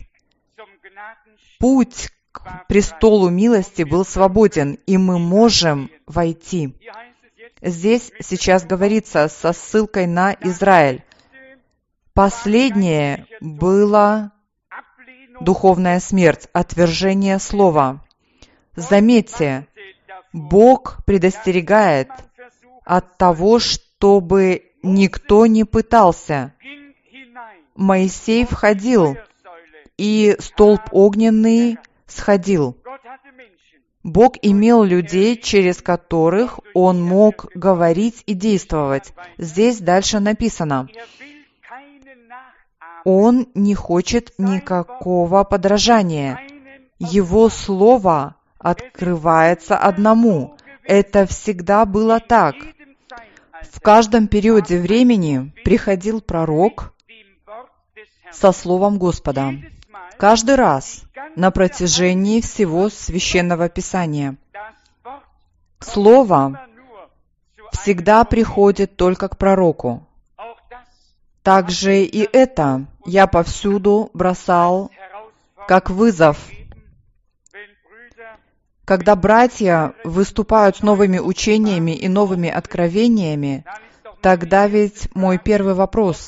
Путь к престолу милости был свободен, и мы можем войти. Здесь сейчас говорится со ссылкой на Израиль. Последнее было духовная смерть, отвержение слова. Заметьте, Бог предостерегает от того, чтобы никто не пытался. Моисей входил, и столб огненный сходил. Бог имел людей, через которых Он мог говорить и действовать. Здесь дальше написано: Он не хочет никакого подражания. Его слово открывается одному. Это всегда было так. В каждом периоде времени приходил пророк со словом Господа. Каждый раз на протяжении всего Священного Писания. Слово всегда приходит только к пророку. Также и это я повсюду бросал как вызов. Когда братья выступают с новыми учениями и новыми откровениями, тогда ведь мой первый вопрос: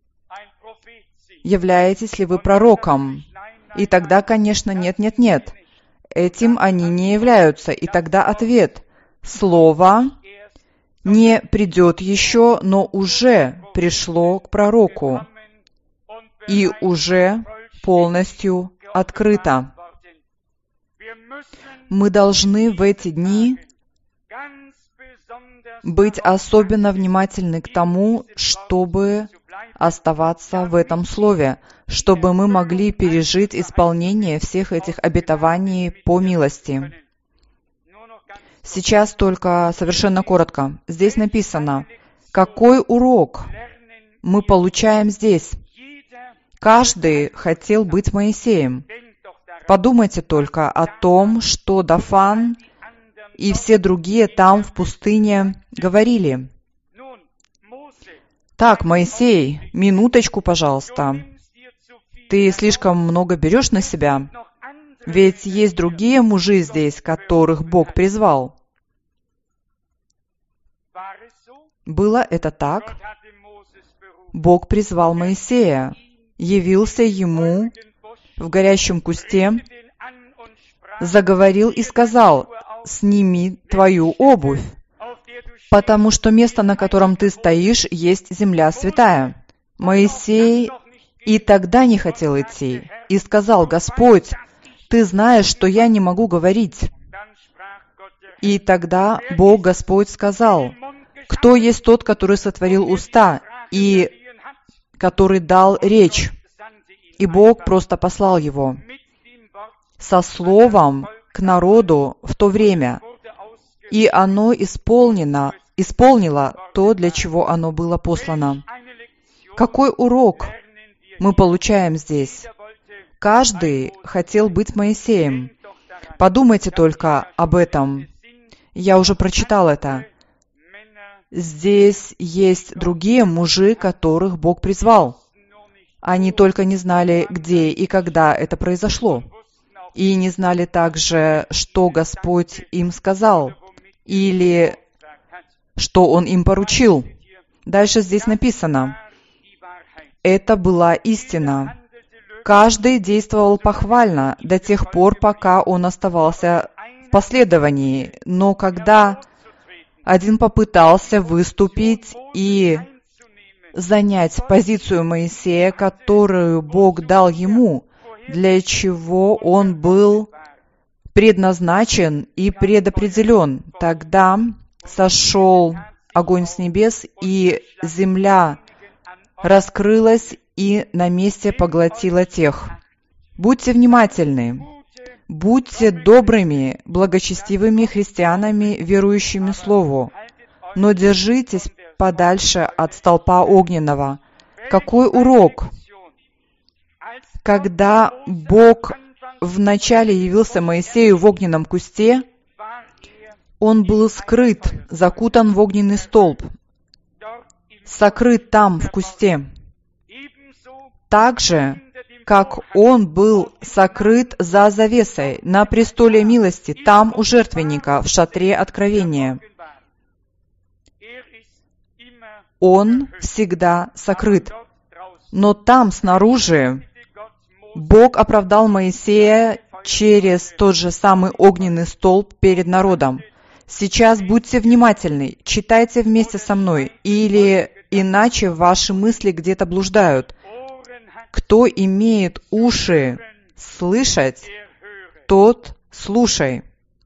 являетесь ли вы пророком? И тогда, конечно, нет. Этим они не являются. И тогда ответ: слово не придет еще, но уже пришло к пророку и уже полностью открыто. Мы должны в эти дни быть особенно внимательны к тому, чтобы оставаться в этом слове, чтобы мы могли пережить исполнение всех этих обетований по милости. Сейчас только совершенно коротко. Здесь написано, какой урок мы получаем здесь. Каждый хотел быть Моисеем. Подумайте только о том, что Дафан и все другие там в пустыне говорили. Так, Моисей, минуточку, пожалуйста. Ты слишком много берешь на себя. Ведь есть другие мужи здесь, которых Бог призвал. Было это так? Бог призвал Моисея, явился ему в горящем кусте, заговорил и сказал: «Сними твою обувь, потому что место, на котором ты стоишь, есть земля святая». Моисей и тогда не хотел идти, и сказал: «Господь, ты знаешь, что я не могу говорить». И тогда Бог Господь сказал: «Кто есть тот, который сотворил уста и который дал речь?» И Бог просто послал его со словом к народу в то время, и оно исполнило то, для чего оно было послано. Какой урок мы получаем здесь? Каждый хотел быть Моисеем. Подумайте только об этом. Я уже прочитал это. Здесь есть другие мужи, которых Бог призвал. Они только не знали, где и когда это произошло. И не знали также, что Господь им сказал, или что Он им поручил. Дальше здесь написано: это была истина. Каждый действовал похвально до тех пор, пока он оставался в последовании. Но когда один попытался выступить и занять позицию Моисея, которую Бог дал ему, для чего он был предназначен и предопределен, тогда сошел огонь с небес, и земля раскрылась и на месте поглотила тех. Будьте внимательны, будьте добрыми, благочестивыми христианами, верующими Слову, но держитесь подальше от столпа огненного. Какой урок? Когда Бог вначале явился Моисею в огненном кусте, он был скрыт, закутан в огненный столб, сокрыт там, в кусте. Так же, как он был сокрыт за завесой на престоле милости, там у жертвенника, в шатре откровения. Он всегда сокрыт. Но там, снаружи, Бог оправдал Моисея через тот же самый огненный столб перед народом. Сейчас будьте внимательны, читайте вместе со мной, или иначе ваши мысли где-то блуждают. Кто имеет уши слышать, тот слушай.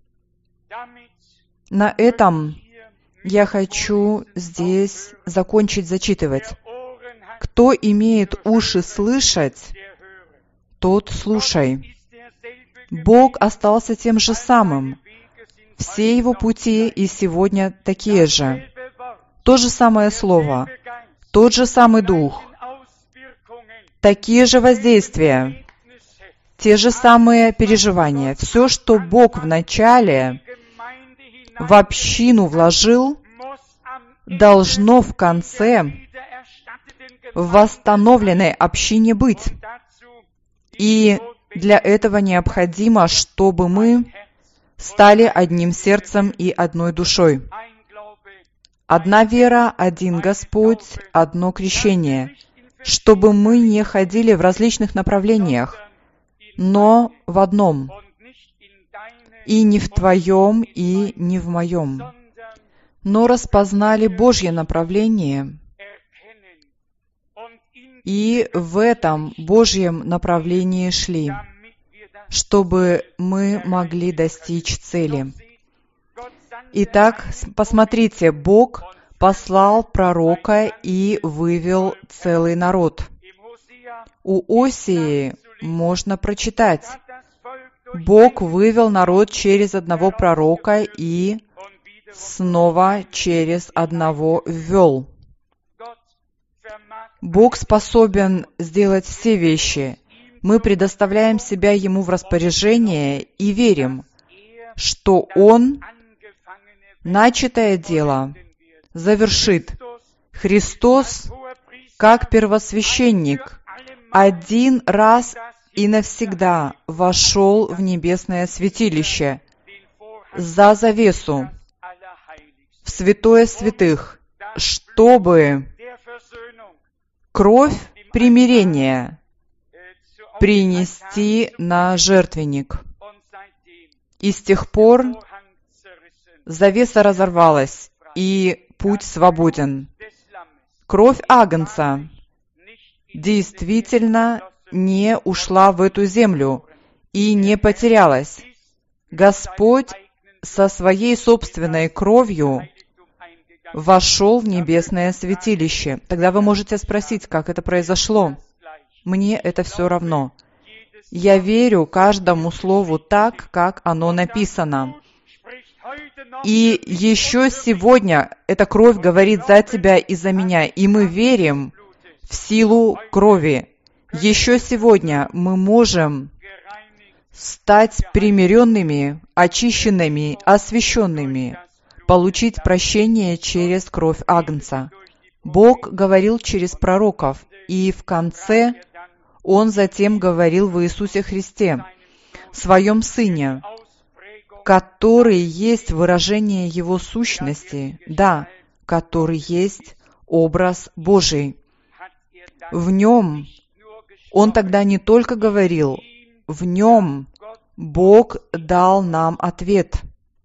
На этом я хочу здесь закончить зачитывать. Кто имеет уши слышать, тот слушай. Бог остался тем же самым. Все его пути и сегодня такие же. То же самое слово, тот же самый дух, такие же воздействия, те же самые переживания. Все, что Бог вначале в общину вложил, должно в конце в восстановленной общине быть. И для этого необходимо, чтобы мы стали одним сердцем и одной душой. Одна вера, один Господь, одно крещение, чтобы мы не ходили в различных направлениях, но в одном, и не в твоем, и не в моем, но распознали Божье направление, и в этом Божьем направлении шли, чтобы мы могли достичь цели. Итак, посмотрите, Бог послал пророка и вывел целый народ. У Осии можно прочитать: Бог вывел народ через одного пророка и снова через одного ввел. Бог способен сделать все вещи. Мы предоставляем себя Ему в распоряжение и верим, что Он начатое дело завершит. Христос, как первосвященник, один раз и навсегда вошел в небесное святилище, за завесу, в святое святых, чтобы кровь примирения принести на жертвенник. И с тех пор завеса разорвалась, и путь свободен. Кровь Агнца действительно не ушла в эту землю и не потерялась. Господь со своей собственной кровью вошел в небесное святилище. Тогда вы можете спросить, как это произошло. Мне это все равно. Я верю каждому слову так, как оно написано. И еще сегодня эта кровь говорит за тебя и за меня, и мы верим в силу крови. Еще сегодня мы можем стать примиренными, очищенными, освященными, получить прощение через кровь Агнца. Бог говорил через пророков, и в конце Он затем говорил в Иисусе Христе, Своем Сыне, который есть выражение Его сущности, да, который есть образ Божий. В Нем Он тогда не только говорил, в Нем Бог дал нам ответ.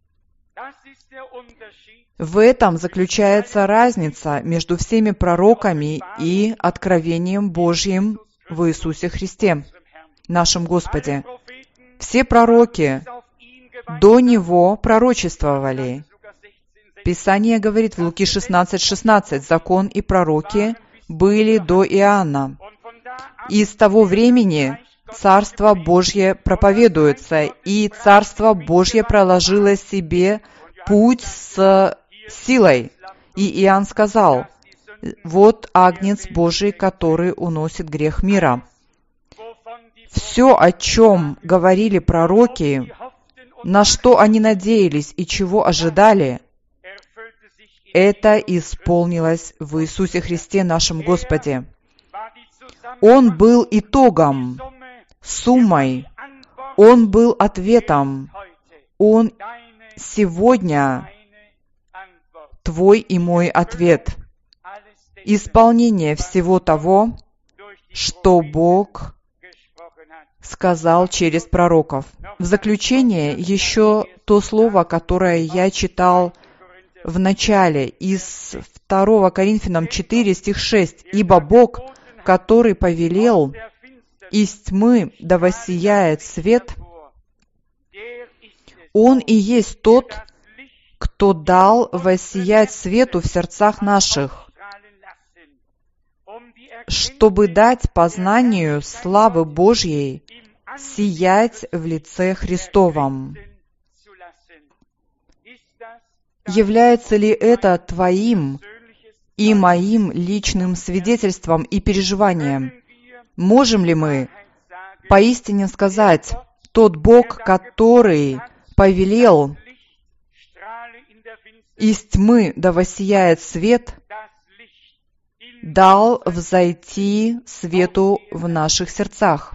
В этом заключается разница между всеми пророками и откровением Божьим в Иисусе Христе, нашем Господе. Все пророки до Него пророчествовали. Писание говорит в Луки 16:16, «Закон и пророки были до Иоанна». И с того времени Царство Божье проповедуется, и Царство Божье проложило себе путь с силой. И Иоанн сказал, «Вот Агнец Божий, который уносит грех мира». Все, о чем говорили пророки, на что они надеялись и чего ожидали, это исполнилось в Иисусе Христе, нашем Господе. Он был итогом, суммой, Он был ответом. Он сегодня твой и мой ответ. Исполнение всего того, что Бог сказал через пророков. В заключение еще то слово, которое я читал в начале, из 2 Коринфянам 4, стих 6. «Ибо Бог, который повелел, из тьмы да воссияет свет, Он и есть тот, кто дал воссиять свету в сердцах наших, чтобы дать познанию славы Божьей сиять в лице Христовом». Является ли это твоим и моим личным свидетельством и переживанием? Можем ли мы поистине сказать, тот Бог, который повелел, из тьмы да воссияет свет, дал взойти свету в наших сердцах,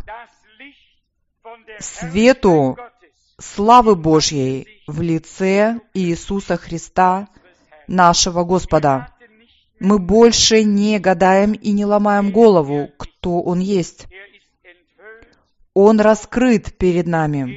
свету славы Божьей в лице Иисуса Христа, нашего Господа. Мы больше не гадаем и не ломаем голову, кто Он есть. Он раскрыт перед нами.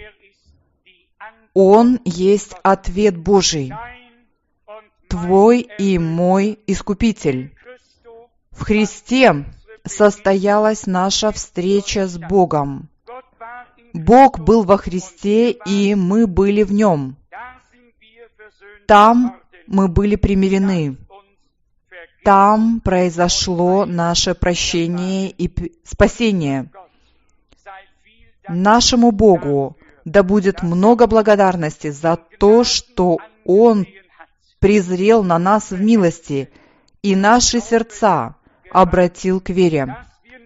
Он есть ответ Божий, твой и мой Искупитель. В Христе состоялась наша встреча с Богом. Бог был во Христе, и мы были в Нем. Там мы были примирены. Там произошло наше прощение и спасение. Нашему Богу да будет много благодарности за то, что Он презрел на нас в милости и наши сердца обратил к вере,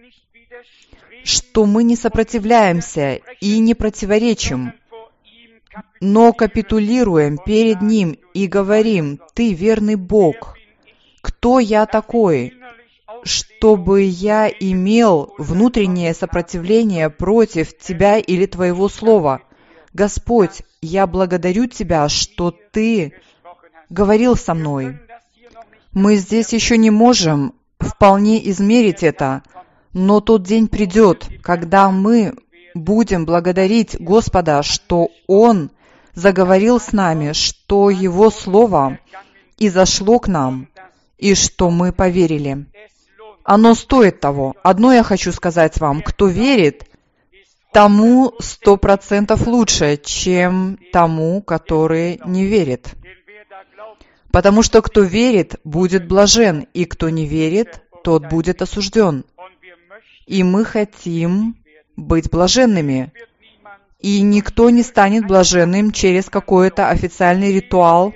что мы не сопротивляемся и не противоречим, но капитулируем перед Ним и говорим: «Ты верный Бог. Кто я такой, чтобы я имел внутреннее сопротивление против Тебя или Твоего Слова? Господь, я благодарю Тебя, что Ты говорил со мной». Мы здесь еще не можем вполне измерить это, но тот день придет, когда мы будем благодарить Господа, что Он заговорил с нами, что Его Слово изошло к нам, и что мы поверили. Оно стоит того. Одно я хочу сказать вам: кто верит, тому 100% лучше, чем тому, который не верит. Потому что кто верит, будет блажен, и кто не верит, тот будет осужден. И мы хотим быть блаженными. И никто не станет блаженным через какой-то официальный ритуал.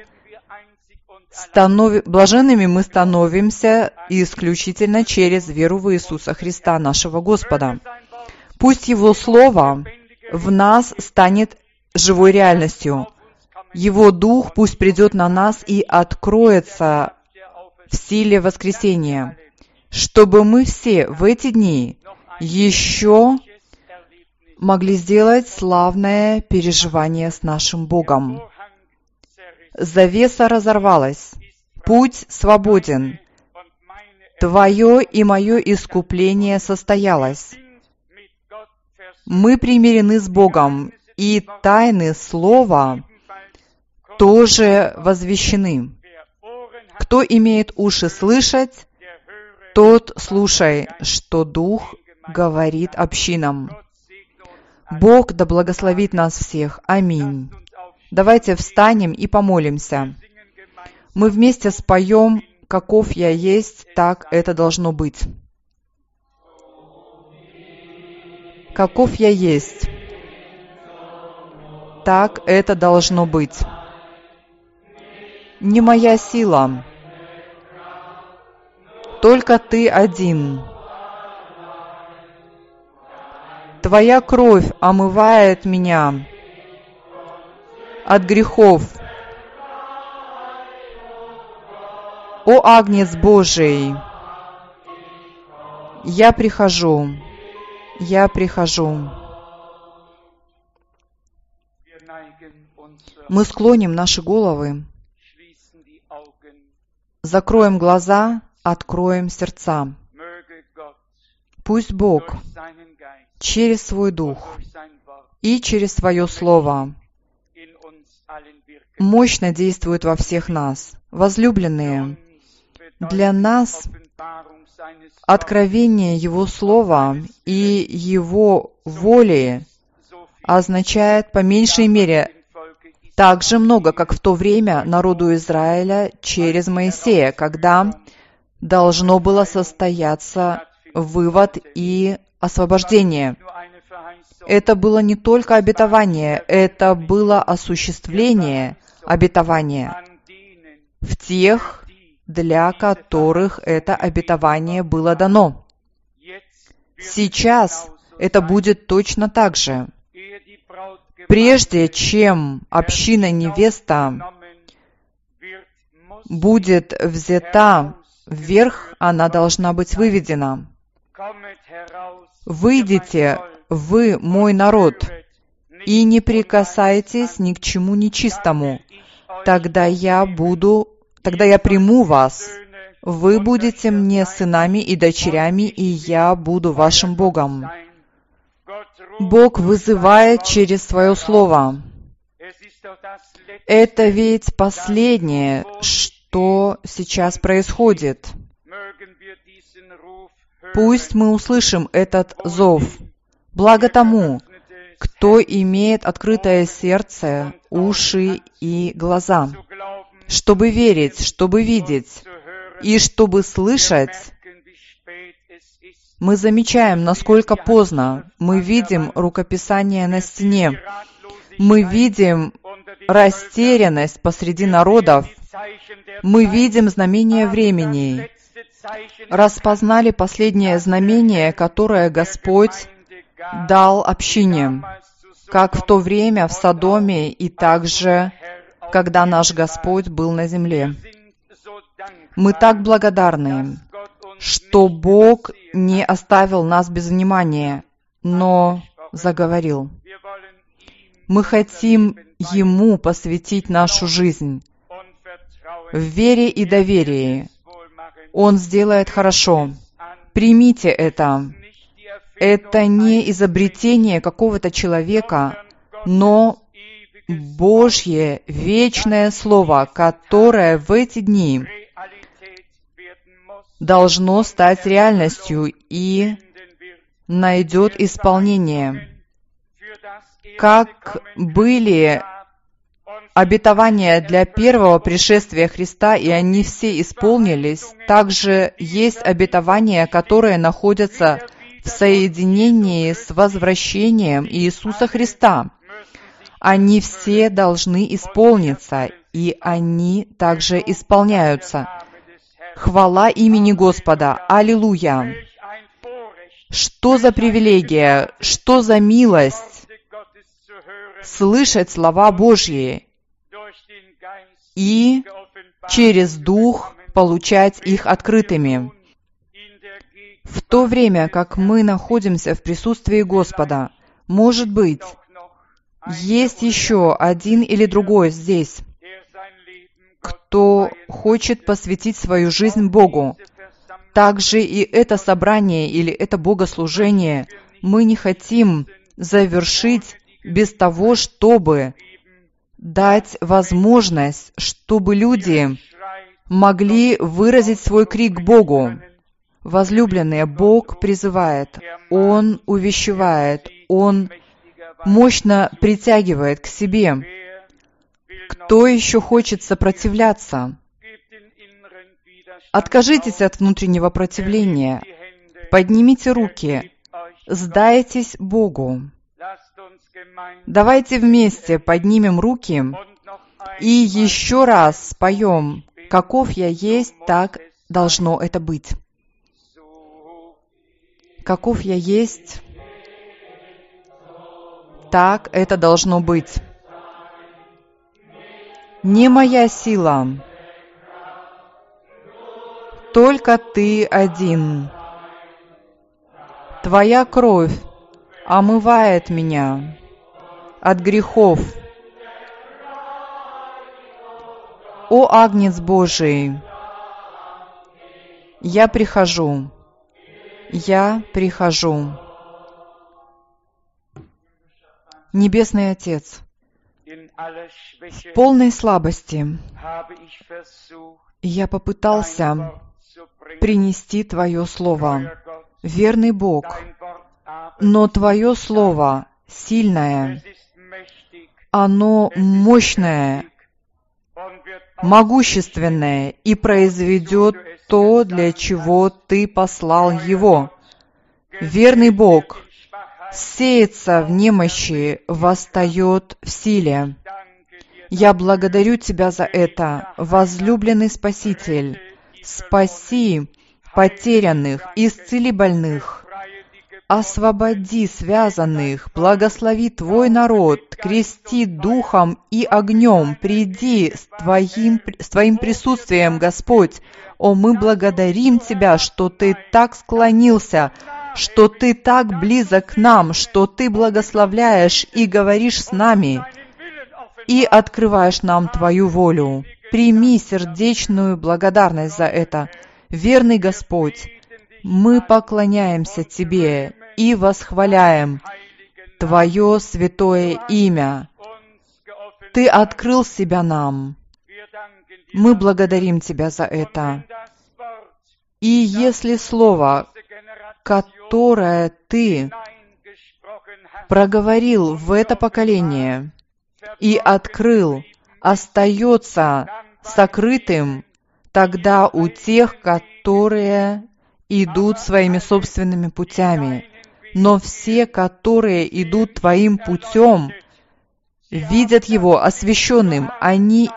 Блаженными мы становимся исключительно через веру в Иисуса Христа, нашего Господа. Пусть Его Слово в нас станет живой реальностью. Его Дух пусть придет на нас и откроется в силе воскресения, чтобы мы все в эти дни еще могли сделать славное переживание с нашим Богом. Завеса разорвалась, путь свободен, Твое и мое искупление состоялось. Мы примирены с Богом, и тайны Слова тоже возвещены. Кто имеет уши слышать, тот слушай, что Дух говорит общинам. Бог да благословит нас всех. Аминь. Давайте встанем и помолимся. Мы вместе споем: «Каков я есть, так это должно быть». Каков я есть, так это должно быть. Не моя сила, только Ты один. Твоя кровь омывает меня от грехов. О Агнец Божий, я прихожу. Мы склоним наши головы, закроем глаза, откроем сердца. Пусть Бог через свой Дух и через Свое Слово мощно действует во всех нас. Возлюбленные, для нас откровение Его Слова и Его воли означает по меньшей мере так же много, как в то время народу Израиля через Моисея, когда должно было состояться вывод и освобождение. Это было не только обетование, это было осуществление обетования в тех, для которых это обетование было дано. Сейчас это будет точно так же. Прежде чем община невеста будет взята вверх она должна быть выведена. «Выйдите, вы, мой народ, и не прикасайтесь ни к чему нечистому, тогда я приму вас. Вы будете мне сынами и дочерями, и я буду вашим Богом». Бог вызывает через Свое Слово. Это ведь последнее, что сейчас происходит. Пусть мы услышим этот зов. Благо тому, кто имеет открытое сердце, уши и глаза, чтобы верить, чтобы видеть и чтобы слышать. Мы замечаем, насколько поздно. Мы видим рукописание на стене. Мы видим растерянность посреди народов. Мы видим знамение времени. Распознали последнее знамение, которое Господь дал общине, как в то время в Содоме и также, когда наш Господь был на земле. Мы так благодарны, что Бог не оставил нас без внимания, но заговорил. Мы хотим Ему посвятить нашу жизнь в вере и доверии. Он сделает хорошо. Примите это. Это не изобретение какого-то человека, но Божье вечное Слово, которое в эти дни должно стать реальностью и найдет исполнение. Как были обетования для первого пришествия Христа, и они все исполнились, также есть обетования, которые находятся в соединении с возвращением Иисуса Христа. Они все должны исполниться, и они также исполняются. Хвала имени Господа! Аллилуйя! Что за привилегия, что за милость слышать слова Божьи и через Дух получать их открытыми. В то время, как мы находимся в присутствии Господа, может быть, есть еще один или другой здесь, кто хочет посвятить свою жизнь Богу. Также и это собрание или это богослужение мы не хотим завершить без того, чтобы дать возможность, чтобы люди могли выразить свой крик Богу. Возлюбленные, Бог призывает, Он увещевает, Он мощно притягивает к себе. Кто еще хочет сопротивляться? Откажитесь от внутреннего противления, поднимите руки, сдайтесь Богу. Давайте вместе поднимем руки и еще раз споем: «Каков я есть, так должно это быть». Каков я есть, так это должно быть. Не моя сила, только Ты один. Твоя кровь омывает меня от грехов. О Агнец Божий, я прихожу. Небесный Отец, в полной слабости я попытался принести Твое Слово. Верный Бог, но Твое Слово сильное, оно мощное, могущественное и произведет то, для чего Ты послал его. Верный Бог сеется в немощи, восстает в силе. Я благодарю Тебя за это, возлюбленный Спаситель. Спаси потерянных, исцели больных, освободи связанных, благослови Твой народ, крести духом и огнем, приди с Твоим присутствием, Господь. О, мы благодарим Тебя, что Ты так склонился, что Ты так близок к нам, что Ты благословляешь и говоришь с нами, и открываешь нам Твою волю. Прими сердечную благодарность за это. Верный Господь, мы поклоняемся Тебе и восхваляем Твое святое имя. Ты открыл себя нам. Мы благодарим Тебя за это. И если слово, которое Ты проговорил в это поколение и открыл, остается сокрытым, тогда у тех, которые идут своими собственными путями. Но все, которые идут Твоим путем, видят его освященным. Они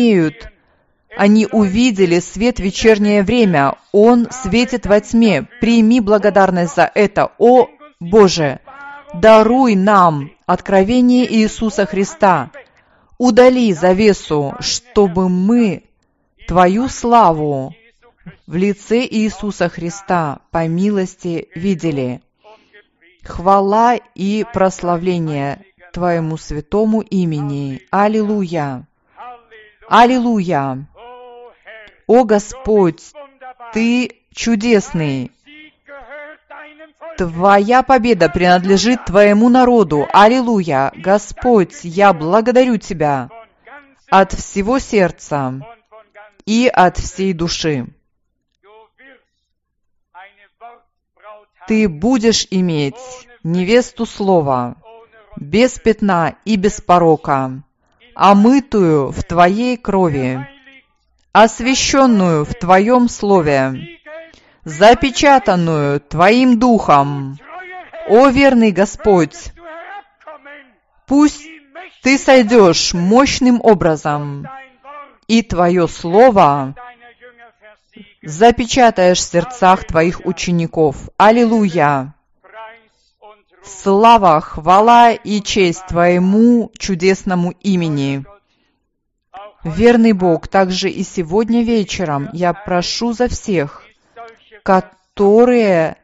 увидели свет в вечернее время. Он светит во тьме. Прими благодарность за это. О Боже, даруй нам откровение Иисуса Христа. Удали завесу, чтобы мы Твою славу в лице Иисуса Христа по милости видели. Хвала и прославление Твоему святому имени. Аллилуйя! Аллилуйя! О Господь, Ты чудесный! Твоя победа принадлежит Твоему народу. Аллилуйя! Господь, я благодарю Тебя от всего сердца и от всей души. Ты будешь иметь невесту слова, без пятна и без порока, омытую в Твоей крови, освященную в Твоем слове, запечатанную Твоим духом. О верный Господь, пусть Ты сойдешь мощным образом, и Твое слово запечатаешь в сердцах Твоих учеников. Аллилуйя! Слава, хвала и честь Твоему чудесному имени. Верный Бог, также и сегодня вечером я прошу за всех, которые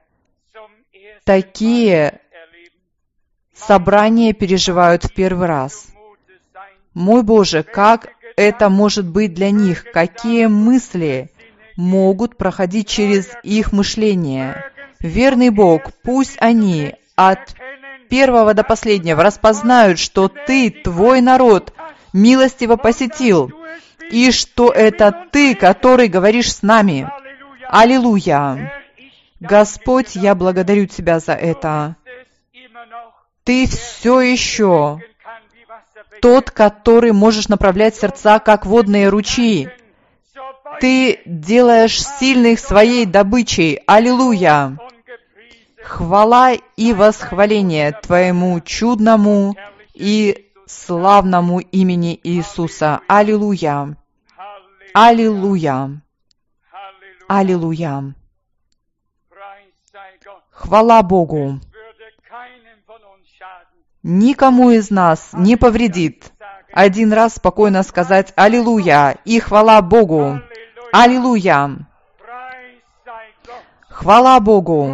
такие собрания переживают в первый раз. Мой Боже, как это может быть для них? Какие мысли могут проходить через их мышление? Верный Бог, пусть они от первого до последнего распознают, что Ты, Твой народ, милостиво посетил, и что это Ты, который говоришь с нами. Аллилуйя! Господь, я благодарю Тебя за это. Ты все еще тот, который можешь направлять сердца, как водные ручьи. Ты делаешь сильных своей добычей. Аллилуйя! Хвала и восхваление Твоему чудному и славному имени Иисуса. Аллилуйя! Аллилуйя! Аллилуйя! Хвала Богу! Никому из нас не повредит один раз спокойно сказать «Аллилуйя» и «Хвала Богу». Аллилуйя! Хвала Богу!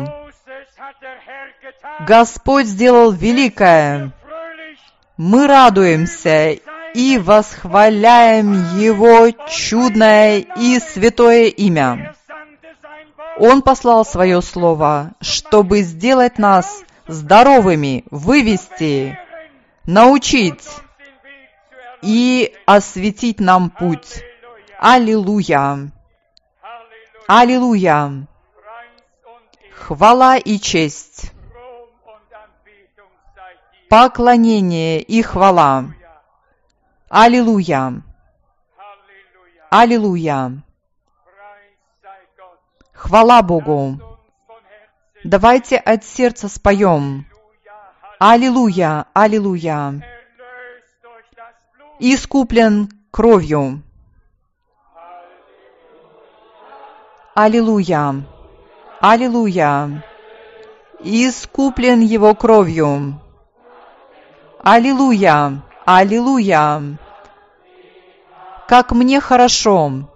Господь сделал великое. Мы радуемся и восхваляем Его чудное и святое имя. Он послал Свое Слово, чтобы сделать нас здоровыми, вывести, научить и осветить нам путь. Аллилуйя! Аллилуйя! Хвала и честь, поклонение и хвала. Аллилуйя! Аллилуйя! Хвала Богу! Давайте от сердца споем. Аллилуйя! Аллилуйя! Искуплен кровью. Аллилуйя! Аллилуйя! искуплен Его кровью. Аллилуйя! Аллилуйя! Как мне хорошо!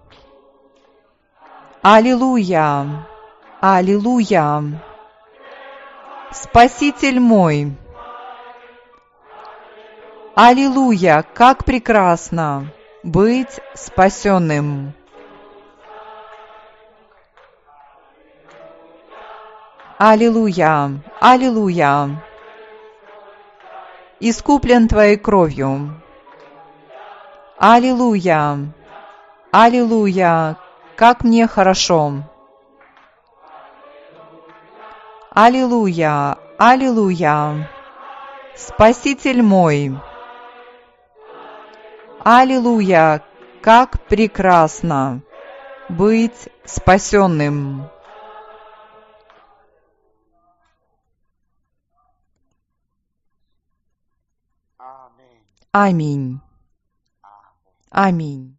Аллилуйя! Аллилуйя! Спаситель мой! Аллилуйя! Как прекрасно быть спасенным! Аллилуйя! Аллилуйя! Искуплен Твоей кровью. Аллилуйя! Аллилуйя! Как мне хорошо! Аллилуйя! Аллилуйя! Спаситель мой! Аллилуйя! Как прекрасно быть спасенным! Аминь. Аминь.